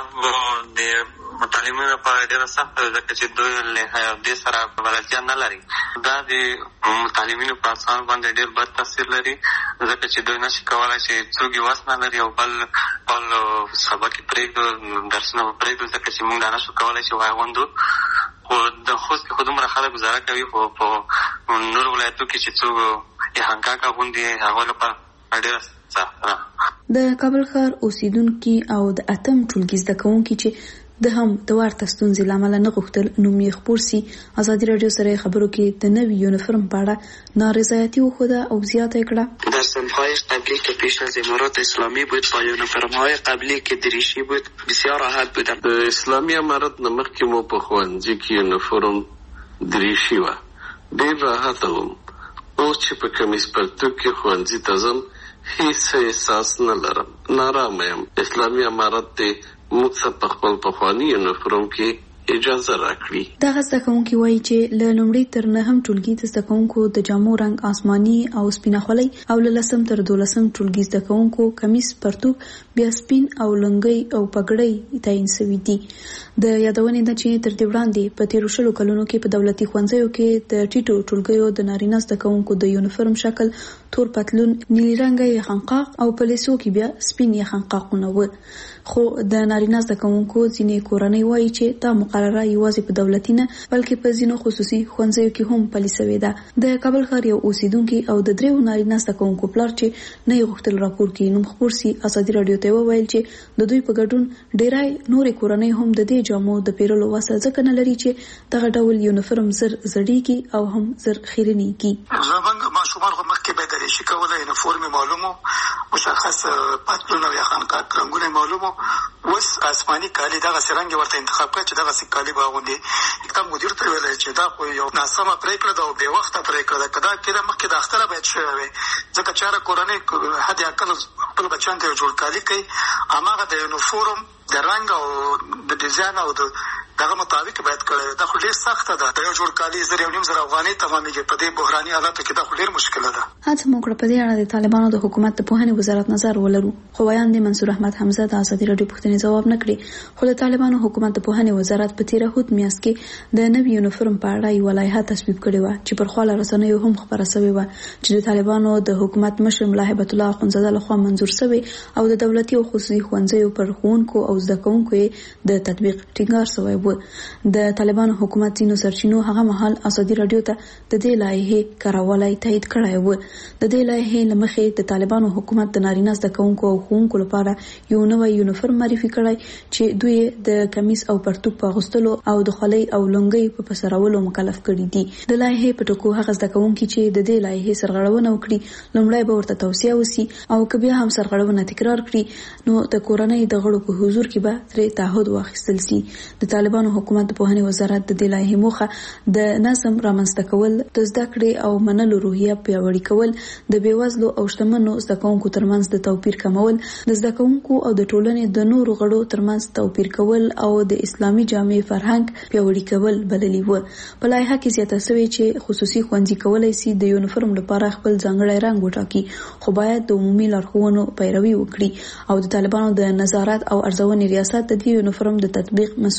د متعلمینو لپاره ډېره سخته ده ځکه چې دوی له دې سره بلدتیا نه لري. دا د متعلمینو په اسان باندې ډېر بد تاثیر لري ځکه چې دوی نشي کولی چې څوک یې وس نه لري او بل بل سبق یې پرېږدو درسونه به پرېږدو ځکه چې موږ دا نشو کولی چې واغوندو. خو د خوست کې خو دومره خلک ګزاره کوي خو په نورو ولایتو کې چې څوک یې هنګاک اغوندي هغوی لپاره ډېره سخته. د کابل ښار اوسیدونکي او د اتم ټولګي زده کوونکي چې د هم د ورته ستونزې له امله نه غوښتل نوم یې خپور سي. ازادي راډیو سره خبرو کې د نوي یونیفرم په اړه نارضایتي وښوده او زیاته کړه. در سنهای قبلی که پیش از امارات اسلامی بود با یونیفرم‌های قبلی که دریشی بود بسیار راحت بودم. د اسلامی امارات نه مخکې مو په ښوونځي کې یونیفرم دریشي وه، ډېر راحت وم. اوس چې په کمیس پرتوګ کې ښوونځي ته ځم هیڅ احساس نه لرم، نارامه یم. اسلامي امارات دی موږ څه په خپل پخواني یونیفورم کې اجازه راکړي. دغه زده کوونکي وایي چې له لومړي تر نهم ټولګي د زده کوونکو د جامو رنګ آسماني او سپینه خولۍ او له لسم تر دولسم ټولګي زده کوونکو کمیس پرتوګ بیا سپین او لنګۍ او پګړۍ تعین شوي دي. د یادونې ده چې تر دې وړاندې په تیرو شلو کلونو کې په دولتي ښوونځیو کې د ټیټو ټولګیو د نارینه زده کوونکو د یونیفورم شکل تور پتلون، نیلي رنګه یخنقاق او په لیسو کې بیا سپین یخنقاقونه و. خو د نارینه زده کوونکو ځینې کورنۍ وایي چې دا مقرره یوازې په دولتي نه بلکې په ځینو خصوصي ښوونځیو کې هم پلي شوې ده. د کابل ښار یو اوسیدونکي او د دریو نارینه زده کوونکو پلار چې نه یې غوښتل راپور کې نوم خپور سي ازادي راډیو ته وویل چې د دوی په ګډون ډېری نورې کورنۍ هم د دې جامو د پیرلو وسه ځکه نه لري چې دغه ډول یونیفورم زر زړیږي او هم زر خیرنیږي. زمونږ ماشومان خو مخکې به دریشي کوله، یونیفورم معلومو، مشخص پتلون او یخنقاق رنګونه معلومو. اوس آسماني کالي دغه رنګ ورته انتخاب کړ چې دغه کالي باغوندي. اکتم مدیر ته ویل چې دا خو یو ناسمه پریکړه ده او بې وخته پریکړه ده. کدا کېده مخکې د اختره باید شوی وي ځکه چې هره کورنۍ حد اقل خپل بچیانو ته یو جوړ کالي کوي، هماغه د یونیفورم د رنګ او د ډیزاین او د دغه مطابق باید کړی. دا خو ډېر سخته ده. د یو جوړ کالي زر یو نیم زر افغانۍ تمامېږي. په دې بحراني حالاتو کې دا خو ډېر مشکله ده. هڅه مو کړه په دې اړه د طالبانو د حکومت د پوهنې وزارت نظر ولرو، خو ویاند منصور احمد حمزه د ازادي راډیو پوښتنې ځواب نه کړي. خو د طالبانو حکومت د پوهنې وزارت په تیره هوت میاشت کې د نوي یونیفورم په اړه یو لایحه تصویب کړې وه چې پر خواله رسنیو هم خبره شوې وه چې د طالبانو د حکومت مشر ملا هیبت الله اخونزاده لخوا منظور شوې او د دولتي او خصوصي ښوونځیو پر ښوونکو او زده کوونکو د تطبیق ټینګار شوی و. د طالبانو حکومت ځینو سرچینو هغه مهال ازادي راډیو ته د دې لایحې کارولای تایید کړی و. د دې لایحې له مخې د طالبانو حکومت د نارینه زده کوونکو او ښوونکو لپاره یو نوی یونیفورم معرفي کړی چې دوی د کمیس او پرتوګ په اغوستلو او د خولۍ او لنګۍ په پسرولو مکلف کړي دي. د لایحې په ټکو هغه زده کوونکي چې د دې لایحې سرغړونه وکړي لومړی به ورته توصیه وسی او که بیا هم سرغړونه تکرار کړي نو د کورنۍ د غړو په حضور کې به ترې تعهد واخیستل سي. د طالبانو حکومت د پوهنې وزارت د دې لایحې موخه د نظم رامنځته کول، د زده کړې او منلو روحیه پیاوړې کول، د بېوزلو او شتمنو زده کوونکو ترمنځ د توپیر کمول، د زده کوونکو او د ټولنې د نورو غړو ترمنځ توپیر کول او د اسلامي جامع فرهنګ پیاوړی کول بللی و. په لایحه کې زیاته شوې چې خصوصي ښوونځي کولای شي د یونیفورم لپاره خپل ځانګړی رنګ وټاکي، خو باید د عمومي لارښوونو پیروي وکړي او د طالبانو د نظارت او ارزونې ریاست د دې یونیفورم د تطبیق مسؤلیت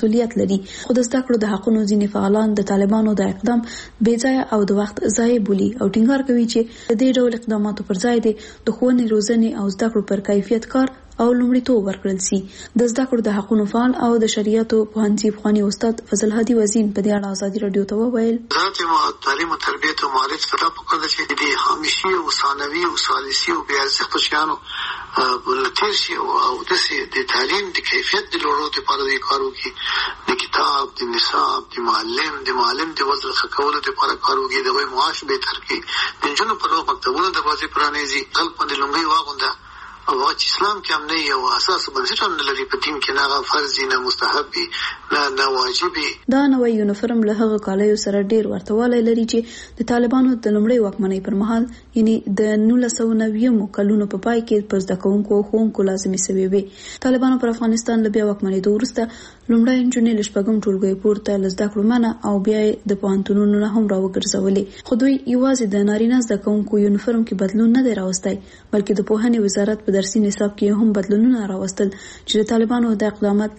لري. خو د زده کړو د حقونو ځینې فعالان د طالبانو د اقدام بې ځایه او د وخت ضایع بولي او ټینګار کوي چې د دې ډول اقداماتو پر ځای د ښوونې روزنې او زده کړو پر کیفیت کار او لومړیتوب ورکړل سي. د زده کړو د حقونو فعال او د شریعتو پوهنځي پخواني استاد فضل هادي وزین په دې اړه ازادي رادیو ته وویل: وزارت تعلیم او تربیت او معارف ته پکار ده چې د همیشي او ثانوي او ثالثي او بیا ارزښت شیانو ولتیر شي او د تعلیم د کیفیت د لوړولو لپاره د کار وکړي، د کتاب، د نصاب، د معلم د معلم د وزن ښه کولو لپاره کار وکړي، د هغوی معاش بهتر کړي، د نجونو پر مکتبونو دروازې پرانیزي، خلک باندې لومړی واغونده او هغه چې اسلام کې هم نه یو اساس بنسټ هم نه لري په دین کې، نه هغه فرض نه مستحب نه نه واجب. دا نوی یونیفورم له هغه کالیو سره ډیر ورته والی لري چې د طالبانو د لومړۍ واکمنۍ پر مهال یعنی د نولس سوه نوي کلونو په پای کې پر زده کوونکو او ښوونکو لازمي سوي وي. طالبانو پر افغانستان له بیا واکمنېدو وروسته لومړی نجونې له شپږم ټولګي پورته له زده کړو منع او بیا یې د پوهنتونونو نه هم راوګرځولې. خو دوی یوازې د نارینه زده کوونکو یونیفورم کې بدلون نه دی راوستی، بلکې د پوهنې وزارت په درسي نصاب کې هم بدلونونه راوستل چې د طالبانو د اقدامات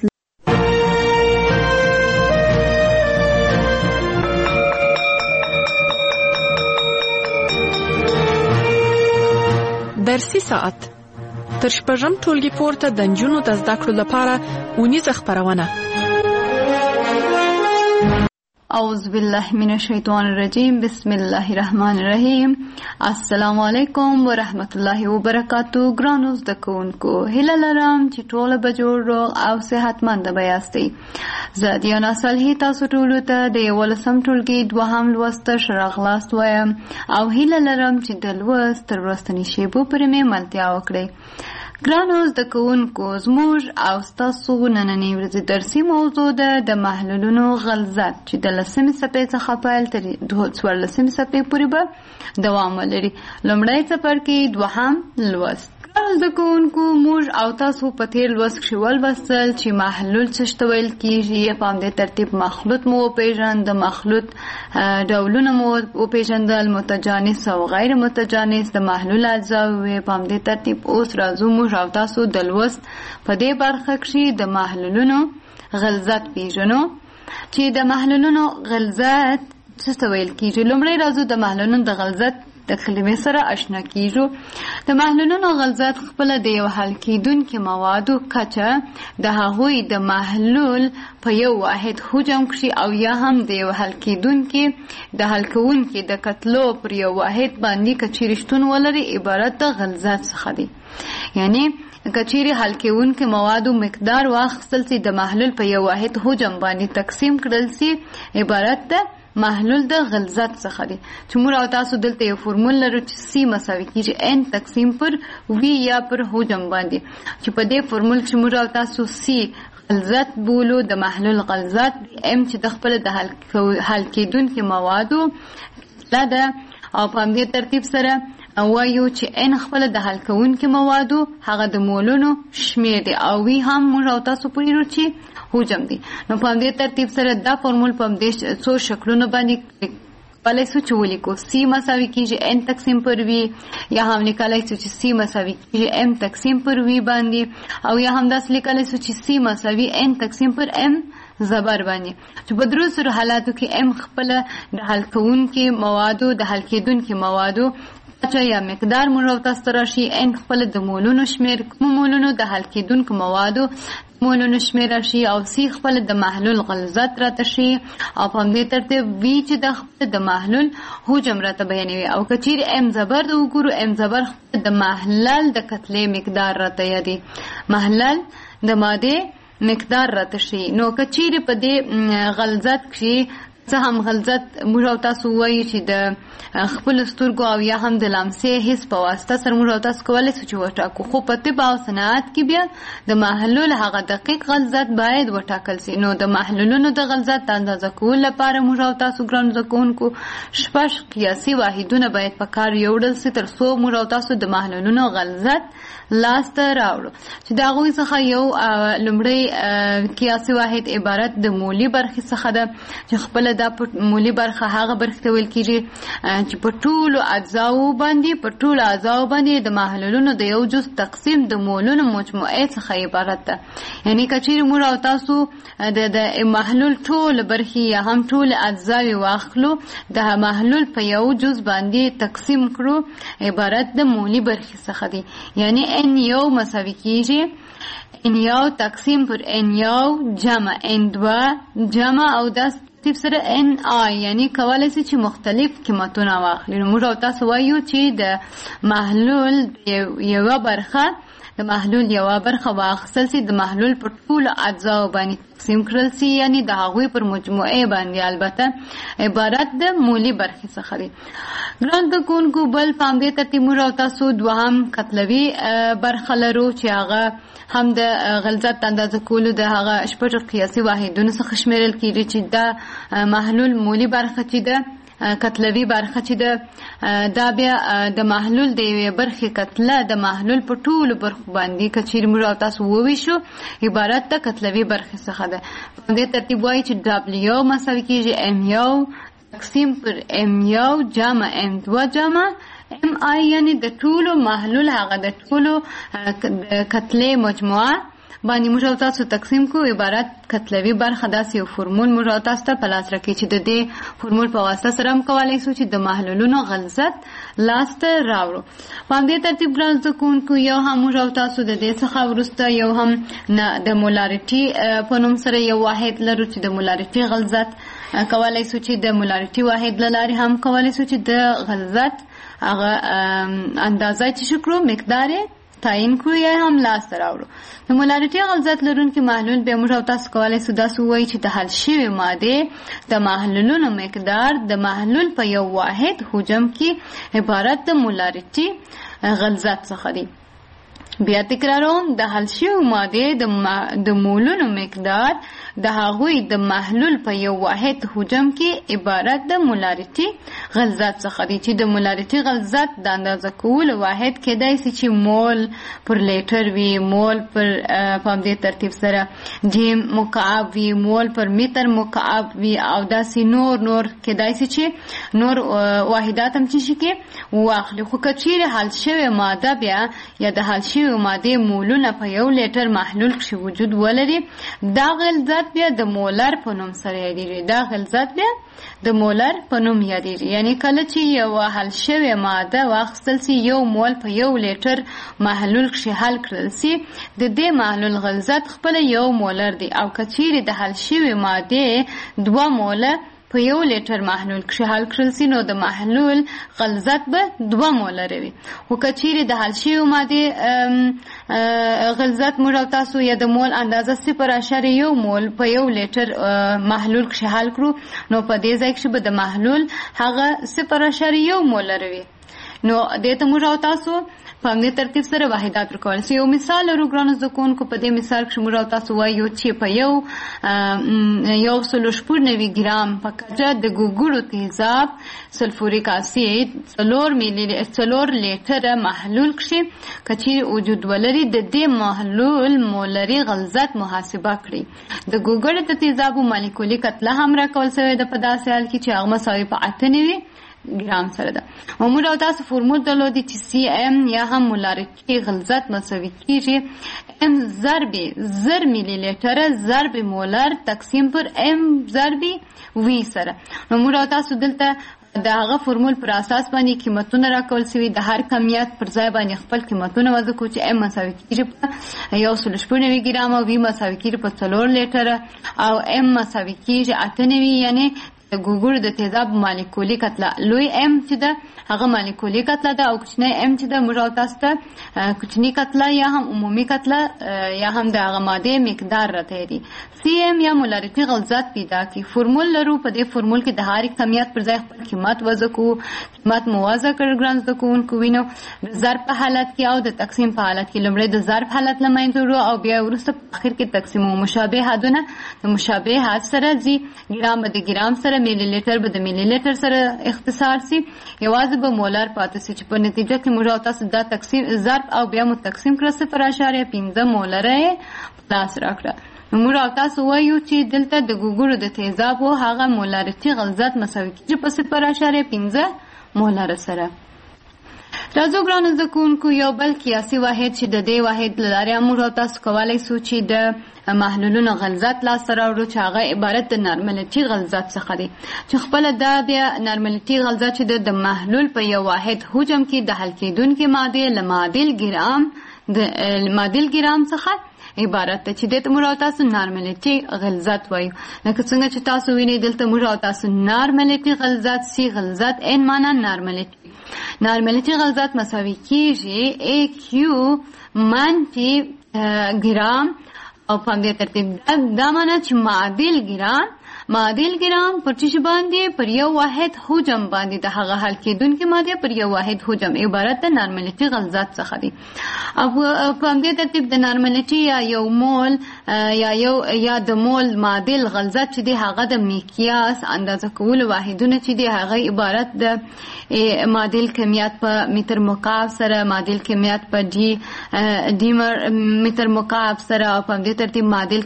درسي ساعت تر شپږم ټولګي پورته د نجونو د زده کړو لپاره اونیزه خپرونه. اعوذ بالله من الشیطان الرجیم. بسم الله الرحمن الرحیم. السلام علیکم ورحمت الله وبرکاتو. ګرانو زده کوونکو، هیله لرم چې ټول به جوړ روغ او صحتمند به یاستئ. زه دیانا صالحي تاسو ټولو ته د یولسم ټولګي دوهم لوست ښه راغلاست وایم او هیله لرم چې د لوست تر وروستنۍ شیبو پورې مې ملتیا وکړئ. ګرانو زده کوونکو، زموږ او ستاسو نننۍ ورځې درسي موضوع ده د محلولونو غلظت چې د لسمې صفحې څخه پیل تر څوارلسمې صفحې پورې به دوام ولري. لومړی څپرکی دوهم لوست. ګرانو زده کوونکو، موږ او تاسو په تیر لوست کښې ولوستل چې محلول څه ته ویل کېږي، په همدې ترتیب مخلوط مو وپېژند، د مخلوط ډولونه مو وپېژندل، متجانس او غیر متجانس، د محلول اجزاوې وې. په همدې ترتیب اوس راځو موږ او تاسو د لوست په دې برخه کښې د محلولونو غلظت پېژنو چې د محلولونو غلظت څه ته ویل کېږي. لومړی راځو د محلولونو د غلظت د کلمې سره آشنا کیږو. د محلولونو غلظت خپله د یو حل کیدونکي موادو کچه د هغوی د محلول په یو واحد حجم کښې او یا هم د یو حل کیدونکي د حل کوونکي د کتلو پر یو واحد باندې که چیرې شتون ولري عبارت د غلظت څخه دی. یعنی که چیرې حل کوونکي موادو مقدار واخیستل سي د محلول په یو واحد حجم باندې تقسیم کړل سي عبارت ده محلول د غلظت څخه دی. چې موږ او تاسو دلته یو فرمول لرو چې سی مساوي کیږي ان تقسیم پر وی یا پر حجم باندې، چې په دې فرمول کې موږ او تاسو سی غلظت بولو د محلول غلظت، ام چې د خپل د حل کیدونکي موادو لده، او په همدې ترتیب سره وایو چې ان خپل د حل کوونکي موادو هغه د مولونو شمیر دی او وی هم موږ او تاسو پوهیږو چې حجم دی. نو په همدې ترتیب سره دا فرمول په همدې څو شکلونو باندې کولای شو چې ولیکو. سی مساوي کیږي ان تقسیم پر وی، یا هم لیکلای شو چې سی مساوي کیږي ام تقسیم پر وی باندې، او یا هم داسې لیکلای شو چې سی مساوي ان تقسیم پر ام زبر باندې، چې په درو سره حالاتو کې ام خپل د حل کوونکي موادو د حل کیدونکي موادو کچه یا مقدار موږ تاسو راشي، ان خپل د مولونو شمیر کوم مولونو د حل کیدونکو موادو مولونو شمیر راشي، او سی خپل د محلول غلظت راته شي، او په همدې ترتیب وی چې د خپل د محلول حجم راته بیانوي. او که چیرې ام زبر د وګورو، ام زبر خپل د محلل د کتلې مقدار راته یادي، محلل د ماده مقدار راته شي. نو که چیرې په دې غلظت کې څه هم غلظت موږ او تاسو وایو چې د خپل سترګو او یا هم د لمسې حس په واسطه سره موږ او تاسو کولی شو چې وټاکو، خو په طب او صنعت کې بیا د محلول هغه دقیق غلظت باید وټاکل سي. نو د محلولونو د غلظت د اندازه کولو لپاره موږ او تاسو ګرانو زده کوونکو شپږ قیاسي واحدونه باید په کار یوړل سي تر څو موږ او تاسو د محلولونو غلظت لاسته راوړو، چې د هغوی څخه یو لومړی قیاسي واحد عبارت د مولي برخې څخه ده چې خپله دا مولي برخه هغه برخه ته ویل کیږي چې په ټولو اجزاو باندې په ټولو اجزاو باندې د محلولونو د یو جز تقسیم د مولونو مجموعه څخه عبارت ده. یعنی کچیر موږ او تاسو د د محلول ټول برخې یا هم ټول اجزاوي واخلو د محلول په یو جز باندې تقسیم کړو عبارت د مولي برخې څخه دي. یعنی ان یو مساوي کیږي ان یو تقسیم پر ان یو جمع ان دوا جمع او د ترتیب سره ان آی، یعنی کولای شي چې مختلف قیمتونه واخلي. نو موږ تاسو وایو چې د محلول یو برخه د محلول یو برخه واخیستل شي د محلول په ټولو اجزاو باندې تقسیم کړل شي، یعنی د هغوی پر مجموعه باندې البته عبارت د مولي برخې څخه دی. ګران زدهکوونکو بل په همدې ترتیب موږ تاسو دوهم کتلوي برخه لرو چې هغه هم د غلظت اندازه کولو د هغه شپږ قیاسي واحدونو څخه شمیرل کیږي چې دا محلول مولي برخه چې ده کتلوي برخه چې ده دا بیا د محلول د یوې برخې کتله د محلول په ټولو برخو باندې کچیر موږ تاسو وویشو عبارت د کتلوي برخې څخه ده. په دې ترتیب وایي چې دبلیو مساوي کیږي ام یو تقسیم پر ام یو جمع ام دو جمع ام آی، یعنی د ټولو محلول هغه د ټولو کتلې مجموعه باندې موږ تاسو تقسیم کو عبارت کتلوي برخه داسې یو فرمول موږ تاسو ته په لاس راکړي چې د دې فرمول په واسطه سره هم کولای شو چې د محلولونو غلظت لاس ته راوړو. په همدې ترتیب ګران زدهکوونکو یو هم موږ تاسو د دې څخه وروسته یو هم د مولاریټي په نوم سره یو واحد لرو چې د مولاریټي غلظت کولای شو چې د مولاریټي واحد له لارې هم کولای شو چې د غلظت هغه اندازه چې شکرو مقدار تعیین کړو یا هم لاس ته راوړو. د مولاریټي غلظت لرونکي محلول به موږ تاسو کولای شو داسې ووایو چې د حل شوي مادې د محلولونو مقدار د محلول په یو واحد حجم کې عبارت د مولاریټي غلظت څخه دی. بیا تکراروم د حل شوي مادې د مولونو مقدار د هغوی د محلول په یو واحد حجم کې عبارت د مولاریټي غلظت څخه دی چې د مولاریټي غلظت د اندازه کولو واحد کېدای شي چې مول پر لیټر وي، مول پر په همدې ترتیب سره جیم مکعب وي، مول پر متر مکعب وي او داسې نور نور کېدای شي چې نور واحدات هم چې شي کې واخلي. خو که چیرې حل شوې ماده بیا یا د حل شوې مادې مولونه په یو لیټر محلول کې وجود ولري دا غلظت بیا د مولر په نوم سره یادیږي. دا غلظت بیا د مولر په نوم یادیږي. یعنی کله چې یو حل شوې ماده واخیستل شي یو مول په یو لیټر محلول کې حل کړل شي د دې محلول غلظت خپل یو مولر دی او که چیرې د حل شوې مادې دوه موله په یو لیټر محلول کې حل کړل شي نو د محلول غلظت به دوه مولر وي. خو که چیرې د حل شوې مادې غلظت موږ تاسو یا د مول اندازه صفر اعشاریه یو مول په یو لیټر محلول کې حل کړو نو په دې ځای کې به د محلول هغه صفر اعشاریه یو مولر وي. نو دې ته موږ تاسو په همدې ترتیب سره واحدات ورکول شي. یو مثال لرو ګرانو زدهکوونکو. په دې مثال کې موږ تاسو وایو چې په یو یو سلو شپږ نوي ګرام په کچه د ګوګړو تیزاب سلفوریک اسید څلور میلی څلور لیټره محلول کې کچې وجود ولري د دې محلول مولري غلظت محاسبه کړي. د ګوګړو د تیزابو مالیکولي کتله هم راکول شوې ده په داسې حال کې چې هغه مساوي په اته نوي ګرام سره ده. موږ او تاسو فرمول درلودي چې سی ام یا هم مولاریټي غلظت مساوي کیږي ام ضرب زر میلی لیټر ضرب مولر تقسیم پر ام ضرب وی سره. نو موږ او تاسو دلته د هغه فرمول پر اساس باندې قیمتونه راکول شوي د هر کمیت پر ځای باندې خپل قیمتونه وضع کوو چې ام مساوي کیږي په یو سل شپږ نوي ګرام او وی مساوي کیږي په څلور لیټره او ام مساوي کیږي اته نوي یعنی د ګوګړو د تیزاب مالیکولي کتله لوی ام چې ده هغه مالیکولي کتله ده او کوچنی ام چې ده موږ او تاسو ته کوچنی کتله یا هم عمومي کتله یا هم د هغه مادې مقدار راته دي. سی ام یا مولاریټي غلظت پیدا کی فرمول لرو. په دې فرمول کې د هر کمیت پر ځای خپل قیمت وضع کوو. قیمت موازه کړ ګران زدهکوونکو وینو د ضرب په حالت کې او د تقسیم په حالت کې لومړی د ضرب حالت له منځه وړو او بیا وروسته په اخر کې تقسیم او مشابه حدونه د مشابه حد سره ځي. ګرام به د ګرام سره میلی لیټر به د میلی لیټر سره اختصار سي یوازې به مولر پاتې سي چې په نتیجه کې موږ تاسو دا تقسیم ضرب او بیا مو تقسیم کړ صفر اعشاریه پنځه مولر یې لاس راکړه. موږ او تاسو وایو چې دلته د ګوګړو د تیزابو هغه مولارټي غلظت مساوي کیږي په صفر اعشاریه پنځه مولر سره. راځو ګرانو زده کوونکو یو بل قیاسي واحد چې د دې واحد له لارې موږ او تاسو کولی سو چې د محلولونو غلظت لاسته راوړو چې هغه عبارت د نارملټي غلظت څخه دی چې خپله دا بیا نارملټي غلظت چې د محلول په یو واحد حجم کې د حل کېدونکې مادې له معادل ګرام د معادل ګرام څخه عبارت ده چې دته موږ او تاسو نارملټي غلظت وایو. لکه څنګه چې تاسو وینئ دلته موږ او تاسو نارملټي غلظت سی غلظت ان معنا نارملټي نارملټي غلظت مساوي کیږي ای کیو منفي ګرام او په دې ترتیب دا معنا چې معادل ګرام معادل ګرام پر چی باندې پر یو واحد حجم باندې د هغه حل کېدونکې ماده پر یو واحد حجم عبارت د نارملټي غلظت څخه دی. او په دې ترتیب د نارملټي یا یو مول یا یو یا د مول معادل غلظت چې دی هغه د میقیاس اندازه کول واحدونه چې دی هغه عبارت د معادل کمیت په متر مکعب سره معادل کمیت په ډي ډي متر مکعب سره او په دې ترتیب معادل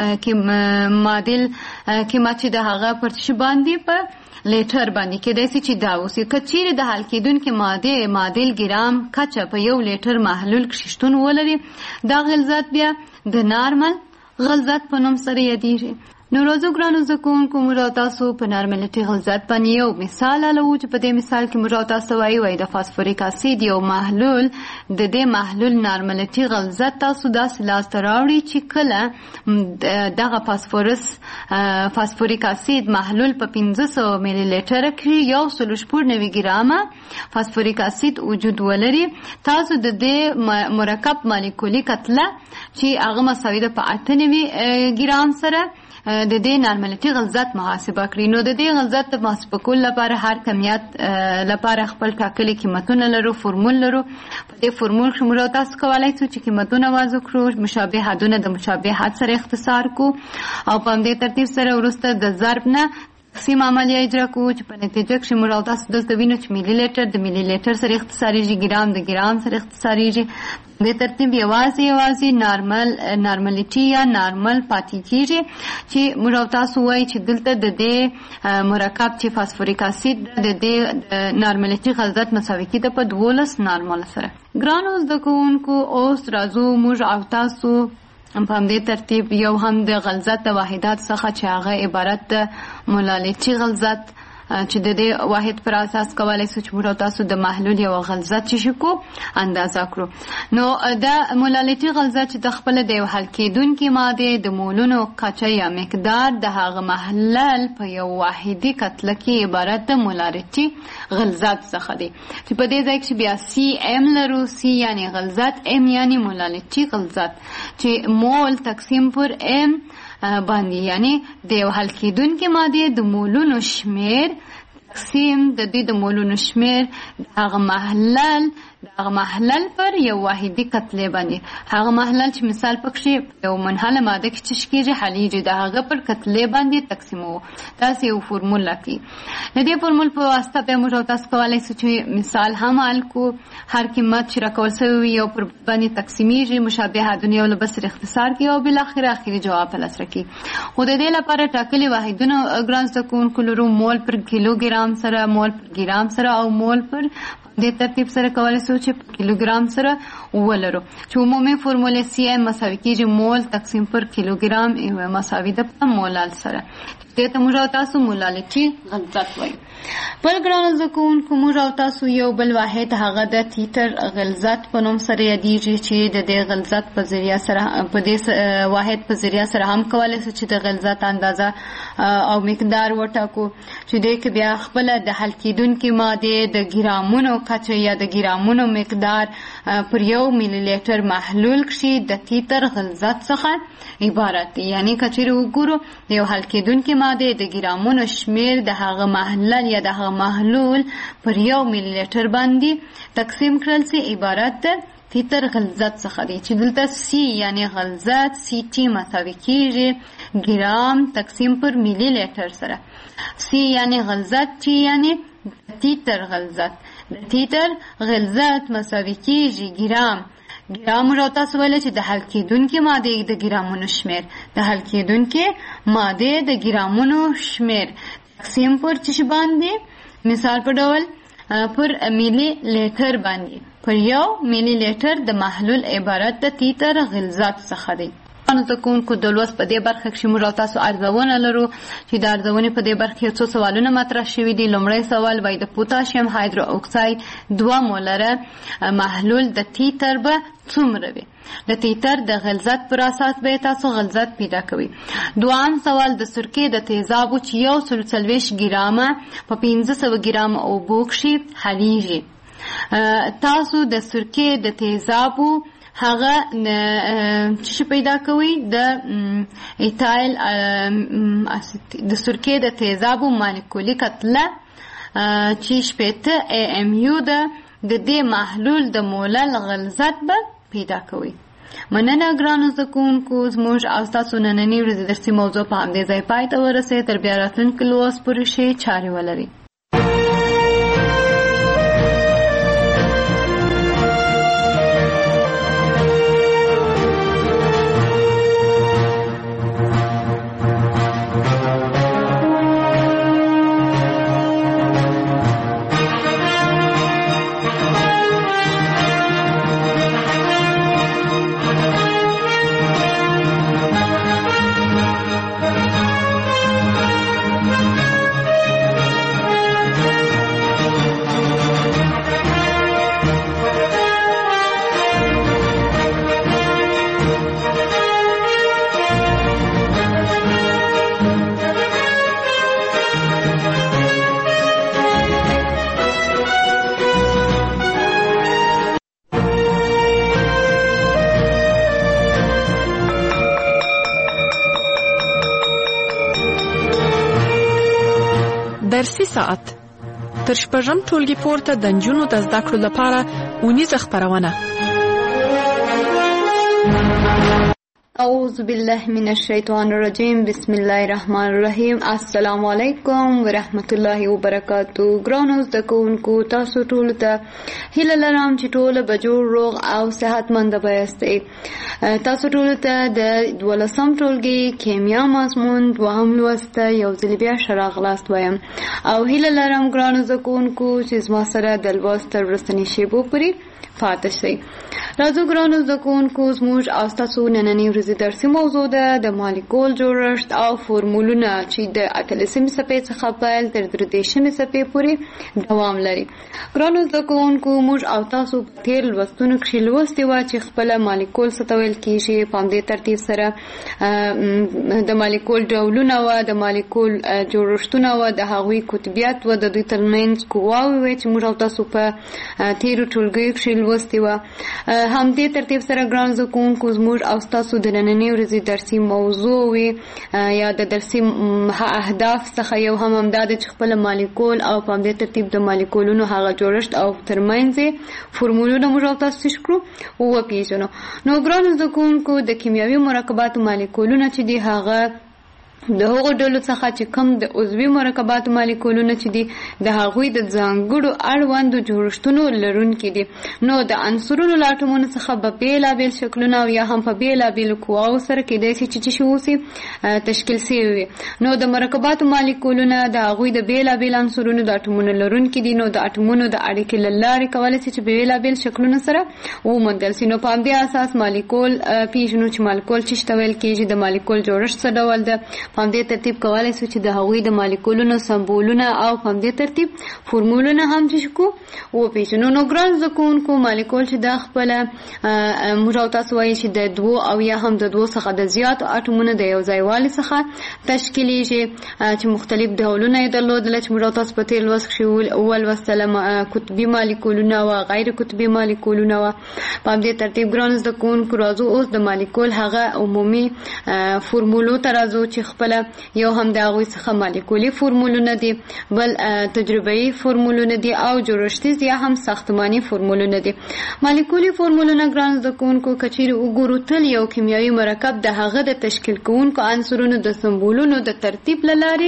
معادل کمیت چې د هغه پر څه باندې په لیټر باندې کېدای شي چې دا اوس کچېره د حل کېدونکې ماده معادل ګرام کچه په یو لیټر محلول کې شتون ولري دا غلظت بیا د نارمل غلظت په نوم سره یادېږي. نو راځو ګرانو زده کوونکو موږ او تاسو په نارملټي غلظت باندې یو مثال حلوو چې په دې مثال کې موږ او تاسو وایو وایي د فاسفوریک اسید یو محلول د دې محلول نارملټي غلظت تاسو داسې لاسته راوړي چې کله دغه فاسفورس فاسفوریک اسید محلول په پنځه سوه میلي لیټره کې یو سل شپږ نوي ګرامه فاسفوریک اسید وجود ولري تاسو د دې مرکب مالیکولي کتله چې هغه مساوي ده په اته نوي ګرام سره د دې نارملټي غلظت محاسبه کړئ. نو د دې غلظت د محاسبه کولو لپاره هر کمیت لپاره خپل ټاکلي قیمتونه لرو فورمول لرو. په دې فورمول کې موږ تاسو کولی شو چې قیمتونه وضع کړو مشابه حدونه د مشابه حد سره اختصار کو او په همدې ترتیب سره وروسته د ضرب نه تقسیم عملیه اجرا کوو چې په نتیجه کې موږ تاسو دلته وینو چې ملي لیټر د ملي لیټر سره اختصاریږي ګرام د ګرام سره اختصاریږي. د ترتیب یوازې یوازې نارمل نارملټي یا نارمل پاتې کیږي چې موږ تاسو وایي چې دلته د دې مرکب چې فاسفوریک اسید د دې نارملټي غلظت مساوي کیږي په دولس نارمل سره. ګرانو زده کوونکو اوس راځو موږ او تاسو په همدې ترتیب یو هم د غلظت د واحدات څخه چې هغه عبارت د مولالټي غلظت چې د دې واحد پر اساس کولی شو چې موږ تاسو د محلول یو غلظت چې شکو اندازه کړو. نو دا مولالټي غلظت چې د خپل د یو حل کېدونکې ماده د مولونو کچه یا مقدار د هغه محلل په یو واحدي کتله کې عبارت د مولالټي غلظت څخه دی چې په دې ځای کې بیا سی ام لرو. سی یعنی غلظت، ام یعنی مولالټي غلظت چې مول تقسیم پر ام باندې یعنی د یو حل کېدونکې مادې د مولونو شمیر تقسیم د دې د مولونو شمیر هغه محلل هغه محلل پر یو واحدي کتلې باندې هغه محلل چې مثال پکې یو منحله ماده کې چې کېږي حلیږي د هغه پر کتلې باندې تقسیمو. تاسو یو فورمول لیکي د دې فورمول په واسطه به موږ تاسو کولای شو چې مثال هم حل کو هر قیمت چې راکول شوی یو پر باندې تقسیمیږي مشابه حدونه یو بل سره اختصار کوي او بل اخر اخري جواب لاسره کوي. خو د دې لپاره ټاکلي واحدونه ګرام تکون کلورو مول پر کیلوګرام سره مول پر ګرام سره او مول پر د ترتیب سره کولای شو چې کیلوګرام سره ولرو چې عمومي فورموله سی ام مساوي کیږي مول تقسیم پر کیلوګرام مساوي ده په مولال سره. دې ته موږ تاسو مولالټي غلظت وایو. بل ګران زکون کوم موږ تاسو یو بل واحد هغه د تیتر غلظت په نوم سره یادېږي چې د دې غلظت په ذریعہ سره په دې واحد په ذریعہ سره هم کولای شو چې د غلظت اندازه او مقدار وټاکو چې دې کې بیا خپل د حل کېدونکې ماده د ګرامونو کچه یا د ګرامونو مقدار پر یو میلی لیټر محلول کې د تیتر غلظت څخه عبارت دی. یعنی کچېره وګورو د یو حل کېدونکې ماده د ګرامونو شمیر د هغه محلل یا د هغه محلول پر یو میلی لیټر باندې تقسیم کړل سي عبارت ده تیتر غلظت څخه دی چې دلته سی یعنی غلظت سی ټی مساوي کیږي ګرام تقسیم پر میلی لیټر سره. سی یعنی غلظت ټی یعنی تیتر غلظت د تیتر غلظت مساوي کیږي ګرام ګرام او تاسو ویل چې د حل کېدونکو ماده د ګرامونو شمیر د حل کېدونکو ماده د ګرامونو شمیر تقسیم پر چی باندې مثال په ډول پر ملي لیټر باندې پر یو ملي لیټر د محلول عبارت د تیتر غلظت څخه دی. نو تکونکو د لوست په دې برخه کې موږ تاسو ارزونه لرو چې د ارزونې په دې برخه کې څو سوالونه مطرح شوي دي. لومړی سوال وایي د پوتاشیم هایدرو اکساید دوه مولره محلول د تیتر به څومره وي؟ د تیتر د غلظت پر اساس به تاسو غلظت پیدا کوي. دوام سوال د سرکې د تیزابو چې یو سل څلوېښت ګرامه په پنځه سوه ګرامه اوبو کښې حلیږي. تاسو د سرکې د تیزابو هغه چې پیدا کوي د ایتایل د سرکې د تیزابو مالیکولي کتله چې شپېته ای ام یو ده د دې محلول د مولل غلظت به پیدا کوي. مننه ګرانو زده کوونکو، زموږ او ستاسو نننۍ ورځې درسي موضوع په همدې ځای پای ته ورسېد. تر بیا راتلونکي لوست پورې ښې چارې ولرئ. درسي ساعت تر شپږم ټولګي پورته د نجونو د زده کړو لپاره اونیزه خپرونه. اعوذ بالله من الشیطان الرجیم. بسم الله الرحمن الرحیم. السلام علیکم ورحمت الله وبرکاتو. ګرانو زده کوونکو، تاسو ټول ته هیله لرم چې ټول به جوړ روغ او صحتمند یاستئ. تاسو ټول ته د دولسم ټولګي کیمیا مضمون دوهم لوست یو ځل بیا ښه راغلاست وایم او هیله لرم ګرانو زده کوونکو چې زما سره د لوست تر وروستنۍ شیبو پورې پاتې شئ. راځو ګرانو زده کوونکو، زموږ او ستاسو نننۍ ورځې درسي موضوع ده د مالیکول جوړښت او فورمولونه چې د اتلسمې صفحې څخه پیل تر درې دېرشمې صفحې پورې دوام لري. ګرانو زده کوونکو، موږ او تاسو په تېر لوستونو کښې لوستې وه چې خپله مالیکول څه ته ویل کېږي. په همدې ترتیب سره د مالیکول ډولونه وه، د مالیکول جوړښتونه وه، د هغوی قطبیت وه، د دوی ترمنځ قواوې وې چې موږ او تاسو په تېرو ټولګیو کښې لوستې وه. همدې ترتیب سره ګران زده کوونکو، زموږ او ستاسو د نننۍ ورځې درسي موضوع وي یا د درسي اهداف څخه یو هم همدا ده چې خپله مالیکول او په همدې ترتیب د مالیکولونو هغه جوړښت او ترمنځ یې فورمولونه موږ او تاسو څه کړو وپېژنو. نو ګرانو زده کوونکو، د کیمیاوي مرکباتو مالیکولونه چې دي هغه د هغو ډلو څخه چې کوم د عضوي مرکباتو مالیکولونه چې دي د هغوی د ځانګړو اړوندو جوړښتونو لرونکي دي. نو د عنصرونو له اټومونو څخه به بېلابېل شکلونه او یا هم په بېلابېلو قواو سره کېدای شي چې څه اوسي تشکیل سوي وي. نو د مرکباتو مالیکولونه د هغوی د بېلابېل عنصرونو د اټومونو لرونکي دي. نو د اټومونو د اړیکې له لارې کولی شي چې بېلابېل شکلونه سره وموندل شي. نو په همدې اساس مالیکول پېژنو چې مالیکول څه ته ویل کېږي، د مالیکول جوړښت څه ډول ده. په همدې ترتیب کولی شو چې د هغوی د مالیکولونو سمبولونه او په همدې ترتیب فورمولونه هم چې کو وپېژنو. نو ګران زده کوونکو، مالیکول چې دا خپله موږ او تاسو وایي چې د دوو او یا هم د دوو څخه د زیاتو اټومونو د یو ځای والي څخه تشکیلیږي چې مختلف ډولونه یې درلودله چې موږ او تاسو په تېر لوست کښې ولوستله. قطبي مالیکولونه وه، غیر قطبي مالیکولونه وه. په همدې ترتیب ګران زده کوونکو، راځو اوس د مالیکول هغه عمومي فورمولو ته راځو چې خپله یو هم د هغوی څخه مالیکولي فورمولونه دي، بل تجربه‌ایي فورمولونه دي او جوړښتیز یا هم ساختماني فورمولونه دي. مالیکولي فورمولونه ګران زده کوونکو که چیرې وګورو، تل یو کیمیاوي مرکب د هغه د تشکیل کوونکو عنصرونو د سمبولونو د ترتیب له لارې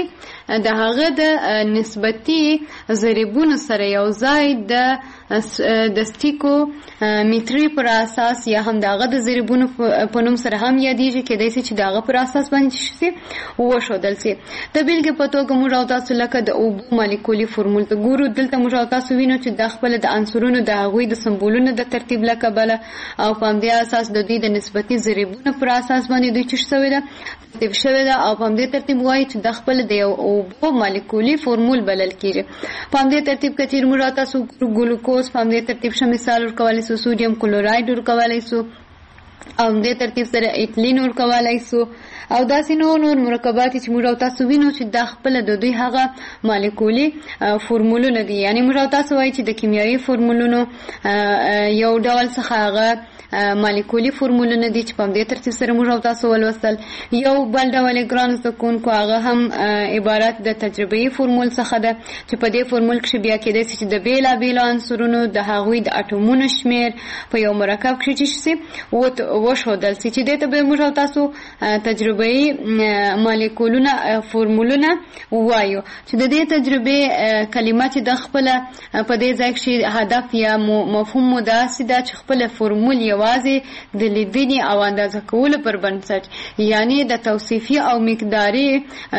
د هغه د نسبتي ضریبونو سره یو ځای د د سټیکو میټری پر اساس یا هم دغه د ضریبونو په نوم سره هم یادېږي کېدای شي چې دغه پر اساس باندې شي وښودل شي. د بیلګې په توګه موږ او تاسو لکه د اوبو مالیکولي فورمول ته ګورو. دلته موږ او تاسو وینو چې د خپل د عنصرونو د هغوی د سمبولونو د ترتیب له کبله او په همدې اساس د دوی د نسبتي ضریبونو پر اساس باندې دوی چی شوی ده ترتیب شوی ده او په همدې ترتیب وایي چې د خپل د یو اوبو مالیکولي فورمول بلل کېږي. په همدې ترتیب کې چې موږ او تاسو ګلوکوز په همدې ترتیب شه مثال ورکولی سو سودیم کلوراید ورکولی سو او همدې ترتیب سره ایتلین ورکولی سو او داسې نور نور مرکبات چې موږ او تاسو وینو چې دا خپل د دوی هغه مالیکولي فورمولونه دي. یعنی موږ او تاسو وایي چې د کیمیاوي فورمولونو یو ډول څخه هغه مالیکولي فورمولونه دي چې په همدې ترتیب سره موږ او تاسو ولوستل. یو بل ډول ګران زده کوونکو هغه هم عبارت د تجربه‌ایي فورمول څخه ده چې په دې فورمول کښې بیا کېدای شي چې د بېلابېلو عنصرونو د هغوی د اټومونو شمېر په یو مرکب کښې چې شي وښودل شي چې دې ته به موږ او تاسو تجربه‌ایي مالیکولونه فورمولونه ووایو چې د دې تجربې کلمه چې د خپله په دې ځای کښې هدف یا مفهوم مو داسې ده چې خپله فورمول یوازې د لیدنې او اندازه کولو پر بنسټ یعنی د توصیفي او مقداري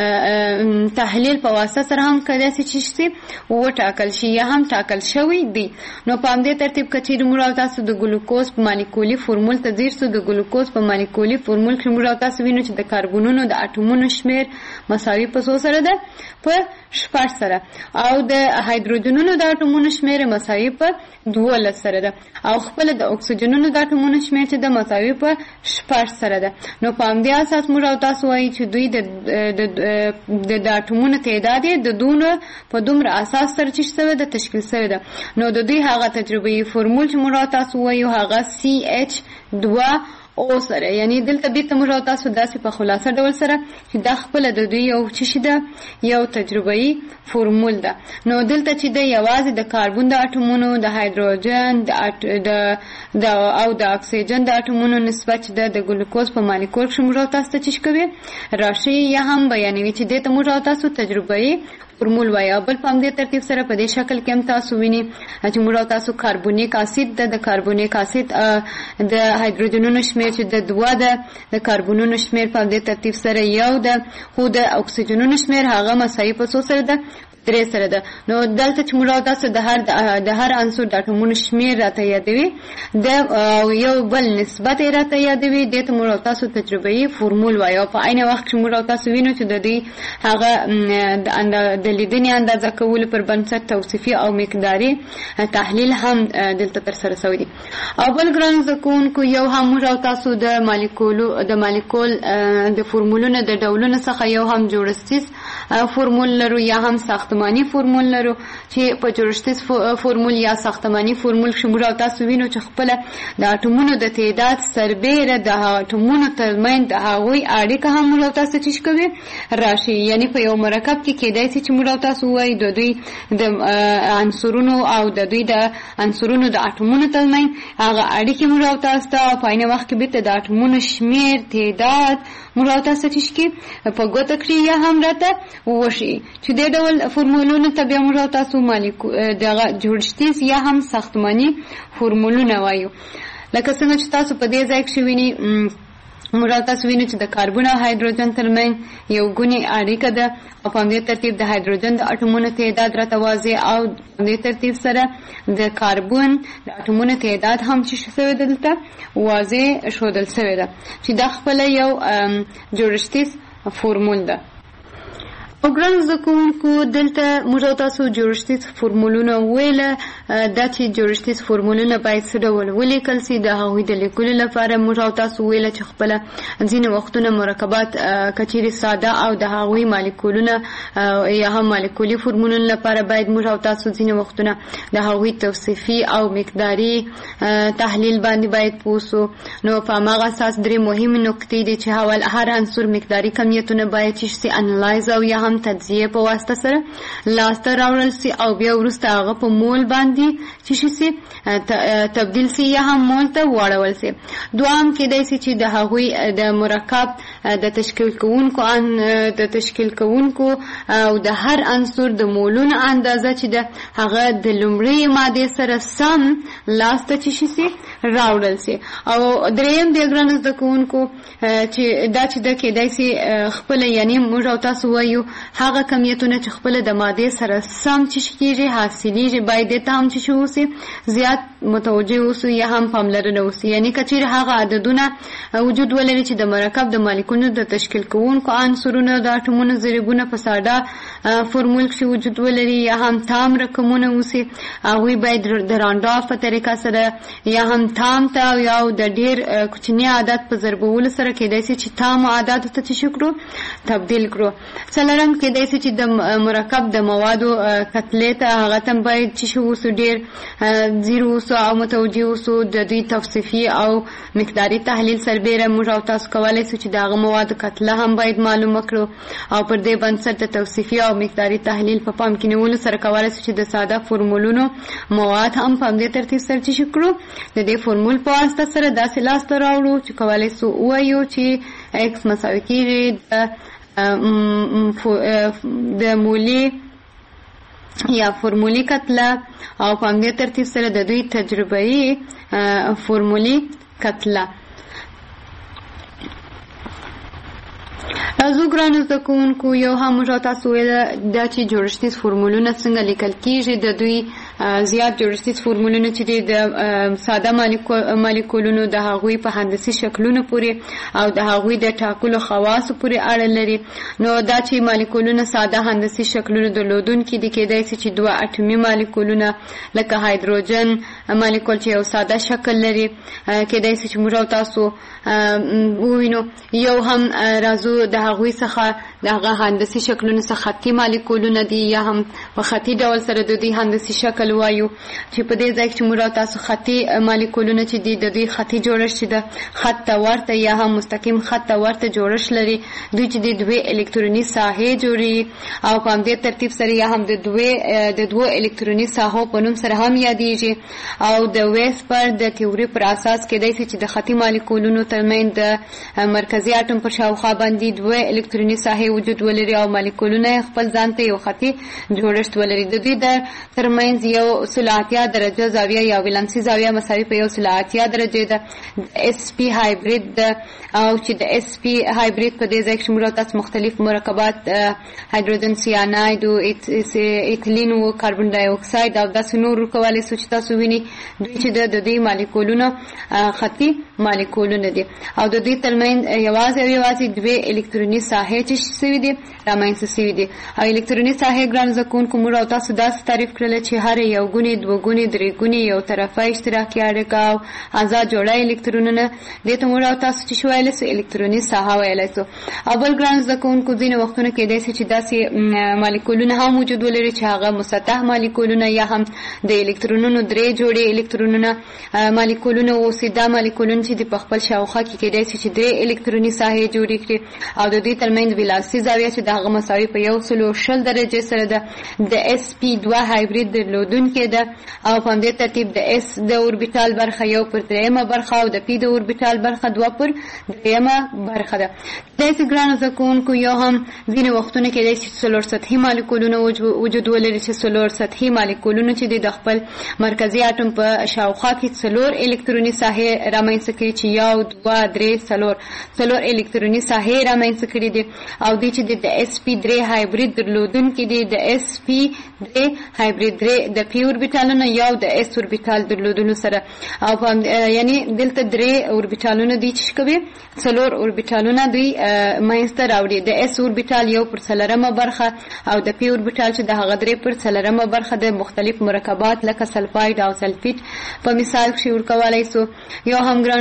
تحلیل په واسطه سره هم کېدای شي چې شي وټاکل شي یا هم ټاکل شوی دی. نو په همدې ترتیب که چېرې موږ او تاسو د ګلوکوز په مالیکولي فورمول ته ځیر سو د ګلوکوز په مالیکولي فورمول کښې موږ او تاسو وینو چې د کاربونونو د اټومونو شمېر مساوي په څو سره ده په شپږ سره او د هایدروجنونو د اټومونو شمېر مساوي په دولس سره ده او خپل د اکسیجنونو د اټومونو شمېر چې د مساوي په شپږ سره ده. نو په همدې اساس موږ او تاسو وایي چې دوی د د اټومونو تعداد یې د دونه په دومره اساس سره چې شوی ده تشکیل شوی ده. نو د دوی هغه تجربه‌ایي فورمول چې موږ او تاسو وایو هغه سی ایچ دوه او سره یعنی دلته بیرته موږ او تاسو داسې په خلاصه ډول سره چې دا خپله د دوی یو څه شي ده یو تجربه‌ایي فورمول ده. نو دلته چې ده یوازې د کاربون د اټومونو د هایدروجن د او د اکسیجن د اټومونو نسبت چې ده د ګلوکوز په مالیکول کښې موږ او تاسو ته چې کوي راشي یا هم بیانوي چې دې ته موږ او تاسو تجربه‌ایي فورمول وایي. بل په همدې ترتیب سره په دې شکل کې هم تاسو وینئ چې موږ او تاسو کاربونیک اسید ده د کاربونیک اسید د هایدروجنونو شمېر چې د دوه ده د کاربونونو شمېر په همدې ترتیب سره یو ده خو د اکسیجنونو شمېر هغه مساوي په څو سره ده درې سره ده. نو دلته چې موږ او تاسو د هر د هر عنصر د اټومونو شمېر راته یادوي د یو بل نسبت یې راته یادوي دې ته موږ او تاسو تجربه‌ایي فورمول وایو. په عین وخت کې موږ او تاسو وینو چې د دوی هغه د لیدنې اندازه کولو پر بنسټ توصیفي او مقداري تحلیل هم دلته ترسره شوی دی. او بل ګران زده کوونکو یو هم موږ او تاسو د مالیکولو د مالیکول د فورمولونو د ډولونو څخه یو هم جوړښتیز فورمول لرو یا هم ساختماني فورمول لرو چې په جوړښتیز فورمول یا ساختماني فورمول کښې موږ او تاسو وینو چې خپله د اټومونو د تعداد سربیره د اټومونو ترمنځ د هغوی اړیکه هم موږ او تاسو چې کوي راشي. یعنی په یو مرکب کې کېدای شي چې موږ او تاسو وایي د دوی د عنصرونو او د دوی د عنصرونو د اټومونو ترمنځ هغه اړیکې موږ او تاسو ته په عین وخت کې بیرته د اټومونو شمېر تعداد موږ او تاسو چې کوي په ګوته کړي یا هم راته وشي چې دې ډول فورمولونو ته بیا موږ او تاسو مالیکول دغه جوړښتیز یا هم ساختماني فورمولونه وایو. لکه څنګه چې تاسو په دې ځای کښې وینئ موږ او تاسو وینو چې د کاربون او هایدروجن ترمنځ یو ګونې اړیکه ده او په همدې ترتیب د هایدروجن د اټومونو تعداد راته واضح او په همدې ترتیب سره د کاربون د اټومونو تعداد هم چې شوی ده دلته واضح ښودل شوی ده چې دا خپله یو جوړښتیز فورمول ده. او ګران زده کوونکو دلته موږ او تاسو جوړښتیز فورمولونه وویله دا چې جوړښتیز فورمولونه باید څه ډول ولیکل سي د هغوی د لیکلو لپاره موږ او تاسو ویله چې خپله ځینې وختونه مرکبات که چیرې ساده او د هغوی مالیکولونه یا هم مالیکولي فورمولونو لپاره باید موږ او تاسو ځینې وختونه د هغوی توصیفي او مقداري تحلیل باندې باید پوه سو. نو په هماغه اساس درې مهمې نکتې دي چې هر عنصر مقداري کمیتونه باید چې سي انالایز او یا هم تجزیه په واسطه سره لاسته راوړل سي او بیا وروسته هغه په مول باندې چې شي تبدیل سي یا هم مول ته واړول سي. دوام کېدای سي چې د هغوی د مرکب د تشکیل کوونکو ان د تشکیل کوونکو او د هر عنصر د مولونو اندازه چې د هغه د لومړی ماده سره سم لاسته چې شي راوړل سي. او دریم د ګرانز د کوونکو چې دا چې د کېدای سي خپل یعنی موږ او تاسو وایو هغه کمیتونه چې خپل د ماده سره سم چې کېږي حاصلېږي باید ته هم چې شو سي زیات متوجه اوسو یا هم پاملرنه وسي. یعنی کچیر هغه عددونه وجود ولري چې د مرکب د مالیکولونو د تشکیل کوونکو عنصرونو د اټومونو ضریبونه په ساده فرمول کې وجود ولري یا هم تام رقمونه وسي هغوی باید د رانډاف په طریقه سره یا هم تام ته یا د ډیر کوچنی عدد په ضربولو سره کېدای سي چې تام عدد ته چې شکرو تبدیل کړو. څلورم کېدای سي چې د مرکب د موادو کتلې ته هغه تم باید چې شو وسو ډیر زیرو او متوجه اوسو د دوی توصیفي او مقداري تحلیل سربیره موږ او تاسو کولای شو چې دغه مواد کتله هم باید معلومه کړو او پر دې بنسټ د توصیفي او مقداري تحلیل په پام کې نیولو سره کولای شو چې د ساده فرمولونو مواد هم په دې ترتیب سره چې کړو د دې فرمول په واسطه سره داسې لاسته راوړو چې کولای شو وایو چې x مساوي کیږي د مولی یا فرمولی کتله او په همدې ترتیب سره د دوی تجربه‌ای فرمولی کتله. زه ګرانو زده کوونکو یو هم موږ تاسو ویل دا چې جوړښتیز فرمولونه څنګه لیکل کیږي د دوی زیات جوړښتیز فرمولونه چې د ساده مالیکولونو د هغوی په هندسي شکلونو پورې او د هغوی د ټاکلو خواصو پورې اړه لري. نو دا چې مالیکولونه ساده هندسي شکلونه درلودونکي دي کېدای سي چې دوه اټومي مالیکولونه لکه هایدروجن مالیکول چې یو ساده شکل لري کېدای سي چې موږ تاسو ووینو. یو هم راځو د هغوی څخه دغه هندسي شکلونه څخه خطي مالیکولونه دي یا هم په خطي ډول سره د دوی هندسي شکل وایو چې په دې ځای کې موږ تاسو خطي مالیکولونه چې دي د دوی خطي جوړښت ده خط ته ورته یا هم مستقیم خط ته ورته جوړښت لري. دوی چې د دوه الکتروني ساحې جوړي او په همدې ترتیب سره یا هم د دوه د دوه الکتروني ساحو په نوم سره هم یادېږي او د ویسپر د تیوري پر اساس کېدای شي چې د خطي مالیکولونو ترمنځ د مرکزي اټوم پر شاوخوا باندې دوه الکتروني ساحې وجود ولري او مالیکولونه خپل ځان ته یو خطي جوړښت ولري. د دوی د ترمنځ یو سل اتیا درجه زاویه یا ولانسي زاویه مساوي په یو سل اتیا درجه ده. اس پی هایبرید ده او چې د اس پی هایبرید په دې ځای کې موږ تاسو مختلف مرکبات هایدروجن سیاناید او ایتلین او کاربن ډای اکساید او داسې نور کولای شو چې تاسو ویني دوی چې د دې مالیکولونو خطي مالیکولونه دي او د دوی ترمنځ یوازې یوازې دوه الکتروني ساحې چې شوي دي رامنځته شوي دي او الکتروني ساحې ګران زده کوونکو موږ تاسو داسې تعریف کړل چې هر یو ګونې دوه ګونې درې ګونې یو طرفه اشتراکي اړیکه او آزاد جوړه الکترونونه دې ته موږ تاسو چې ویل سو الکتروني ساحه ویل سو. او بل ګران زده کوونکو ځینې وختونه کېدای شي چې داسې مالیکولونه هم وجود ولري چې هغه مسطح مالیکولونه یا هم د الکترونونو درې جوړې الکترونونه مالیکولونه او سیده مالیکولونه چې په خپل شاوخوا کې کېدای شي چې درې الکتروني ساحې جوړې کړي او د دې ترمنځ ولانسي زاویه چې دغه مساوي په یو سل شل درجه سره ده. د اس پی دوه هایبرید درلودونکې ده او په همدې ترتیب د اس د اوربیټال برخه یو پر دریمه برخه او د پی د اوربیټال برخه دوه پر دریمه برخه ده. داسې ګرانو زده کوونکو یو هم ځینې وختونه کېدای شي څلور سطحي مالیکولونه وجود ولري چې څلور سطحي مالیکولونه چې د خپل مرکزي اټوم په شاوخوا کې څلور الکتروني ساحې رامنځته کړي چې یو دوه درې څلور څلور الکتروني ساحې رامنځته کړي دي او دوی چې د اس پی درې هایبرید درلودونکي دي د اس پی درې هایبرید درې د پی اوربیټالونه یو د اس اوربیټال درلودلو سره او یعنی دلته درې اوربیټالونه دي چې کوي څلور اوربیټالونه دوی منځته راوړي. د اس اوربیټال یو پر څلورمه برخه او د پی اوربیټال چې د هغه درې پر څلورمه برخه د مختلف مرکبات لکه سلفاید او سلفیټ په مثال کې ورکولای سو. یو هم ګران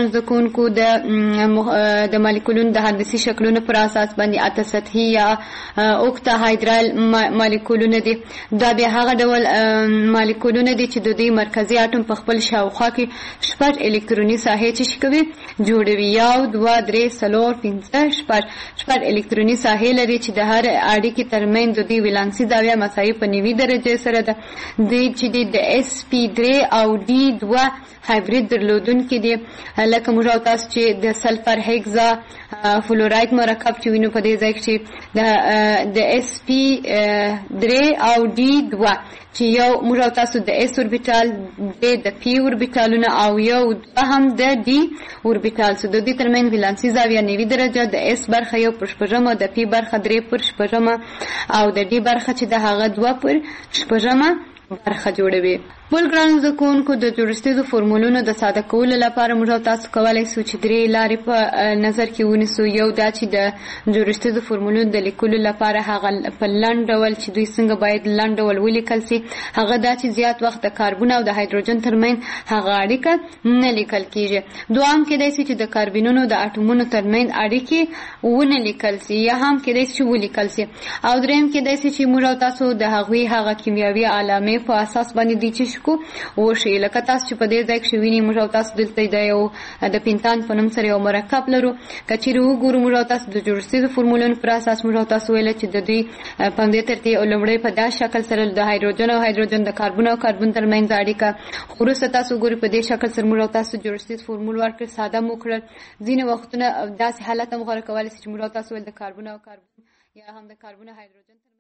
ګرانو زده کوونکو د د مالیکولونو د هندسي شکلونو پر اساس باندې اته سطحي یا اوکتا هایدرال مالیکولونه دي. دا بیا هغه ډول مالیکولونه دي چې د دوی مرکزي اټوم په خپل شاوخوا کې شپږ الکتروني ساحې چې کوي جوړوي. یو دوه درې څلور پنځه شپږ شپږ الکتروني ساحې لري چې د هر اړیکې ترمنځ د دوی ولانسي زاویه مساوي په نوي درجې سره ده. دوی چې د اس پی درې او ډي دوه هایبرید درلودونکي دي. لکه موږ او تاسو چې د سلفر هیګزا فلوراید مرکب چې وینو په دې ځای کې د اس پی درې او ډي دوه چې یو موږ او تاسو د اس اوربیټال د پی اوربیټالونه او یو هم د ډي اوربیټال سو د دې ترمنځ ولانسي زاویه نوي درجه د اس برخه یو پر شپږمه د پی برخه درې پر شپږمه او د ډي برخه چې د هغه دوه پر شپږمه برخه جوړوي. بل ګرانو زده کوونکو د جوړښتیزو فورمولونو د ساده کولو لپاره موږ او تاسو کولی سو چې درې لارې په نظر کې ونیسو. یو دا چې د جوړښتیزو فورمولونو د لیکلو لپاره هغه په لنډ ډول چې دوی څنګه باید لنډ ډول ولیکل سي هغه دا چې زیات وخت د کاربن او د هایدروجن ترمنځ هغه اړیکه نه لیکل کیږي. دوام کېدای سي چې د کاربنونو د اټومونو ترمنځ اړیکې ونه لیکل سي یا هم کېدای سي چې ولیکل سي. او دریم کېدای سي چې موږ او تاسو د هغوی هغه کیمیاوي علامې په اساس باندې دي چې کو وشي. لکه تاسو چې په دې ځای کې وینئ موږ او تاسو دلته د یو د پینتان په نوم سره یو مرکب لرو. که چیرې وګورو موږ او تاسو د جوړښتیزو فورمولونو پر اساس موږ او تاسو ویل چې د دوی په همدې ترتیب لومړی په دا شکل سره د هایدروجن او هایدروجن د کاربن او کاربن ترمنځ اړیکه خو وروسته تاسو وګورئ په دې شکل سره موږ او تاسو جوړښتیز فورمول ورکړ ساده مو کړل. ځینې وختونه داسې حالت هم غوره کولی شي چې موږ او تاسو ویل د کاربن او کاربن یا هم د کاربن او هایدروجن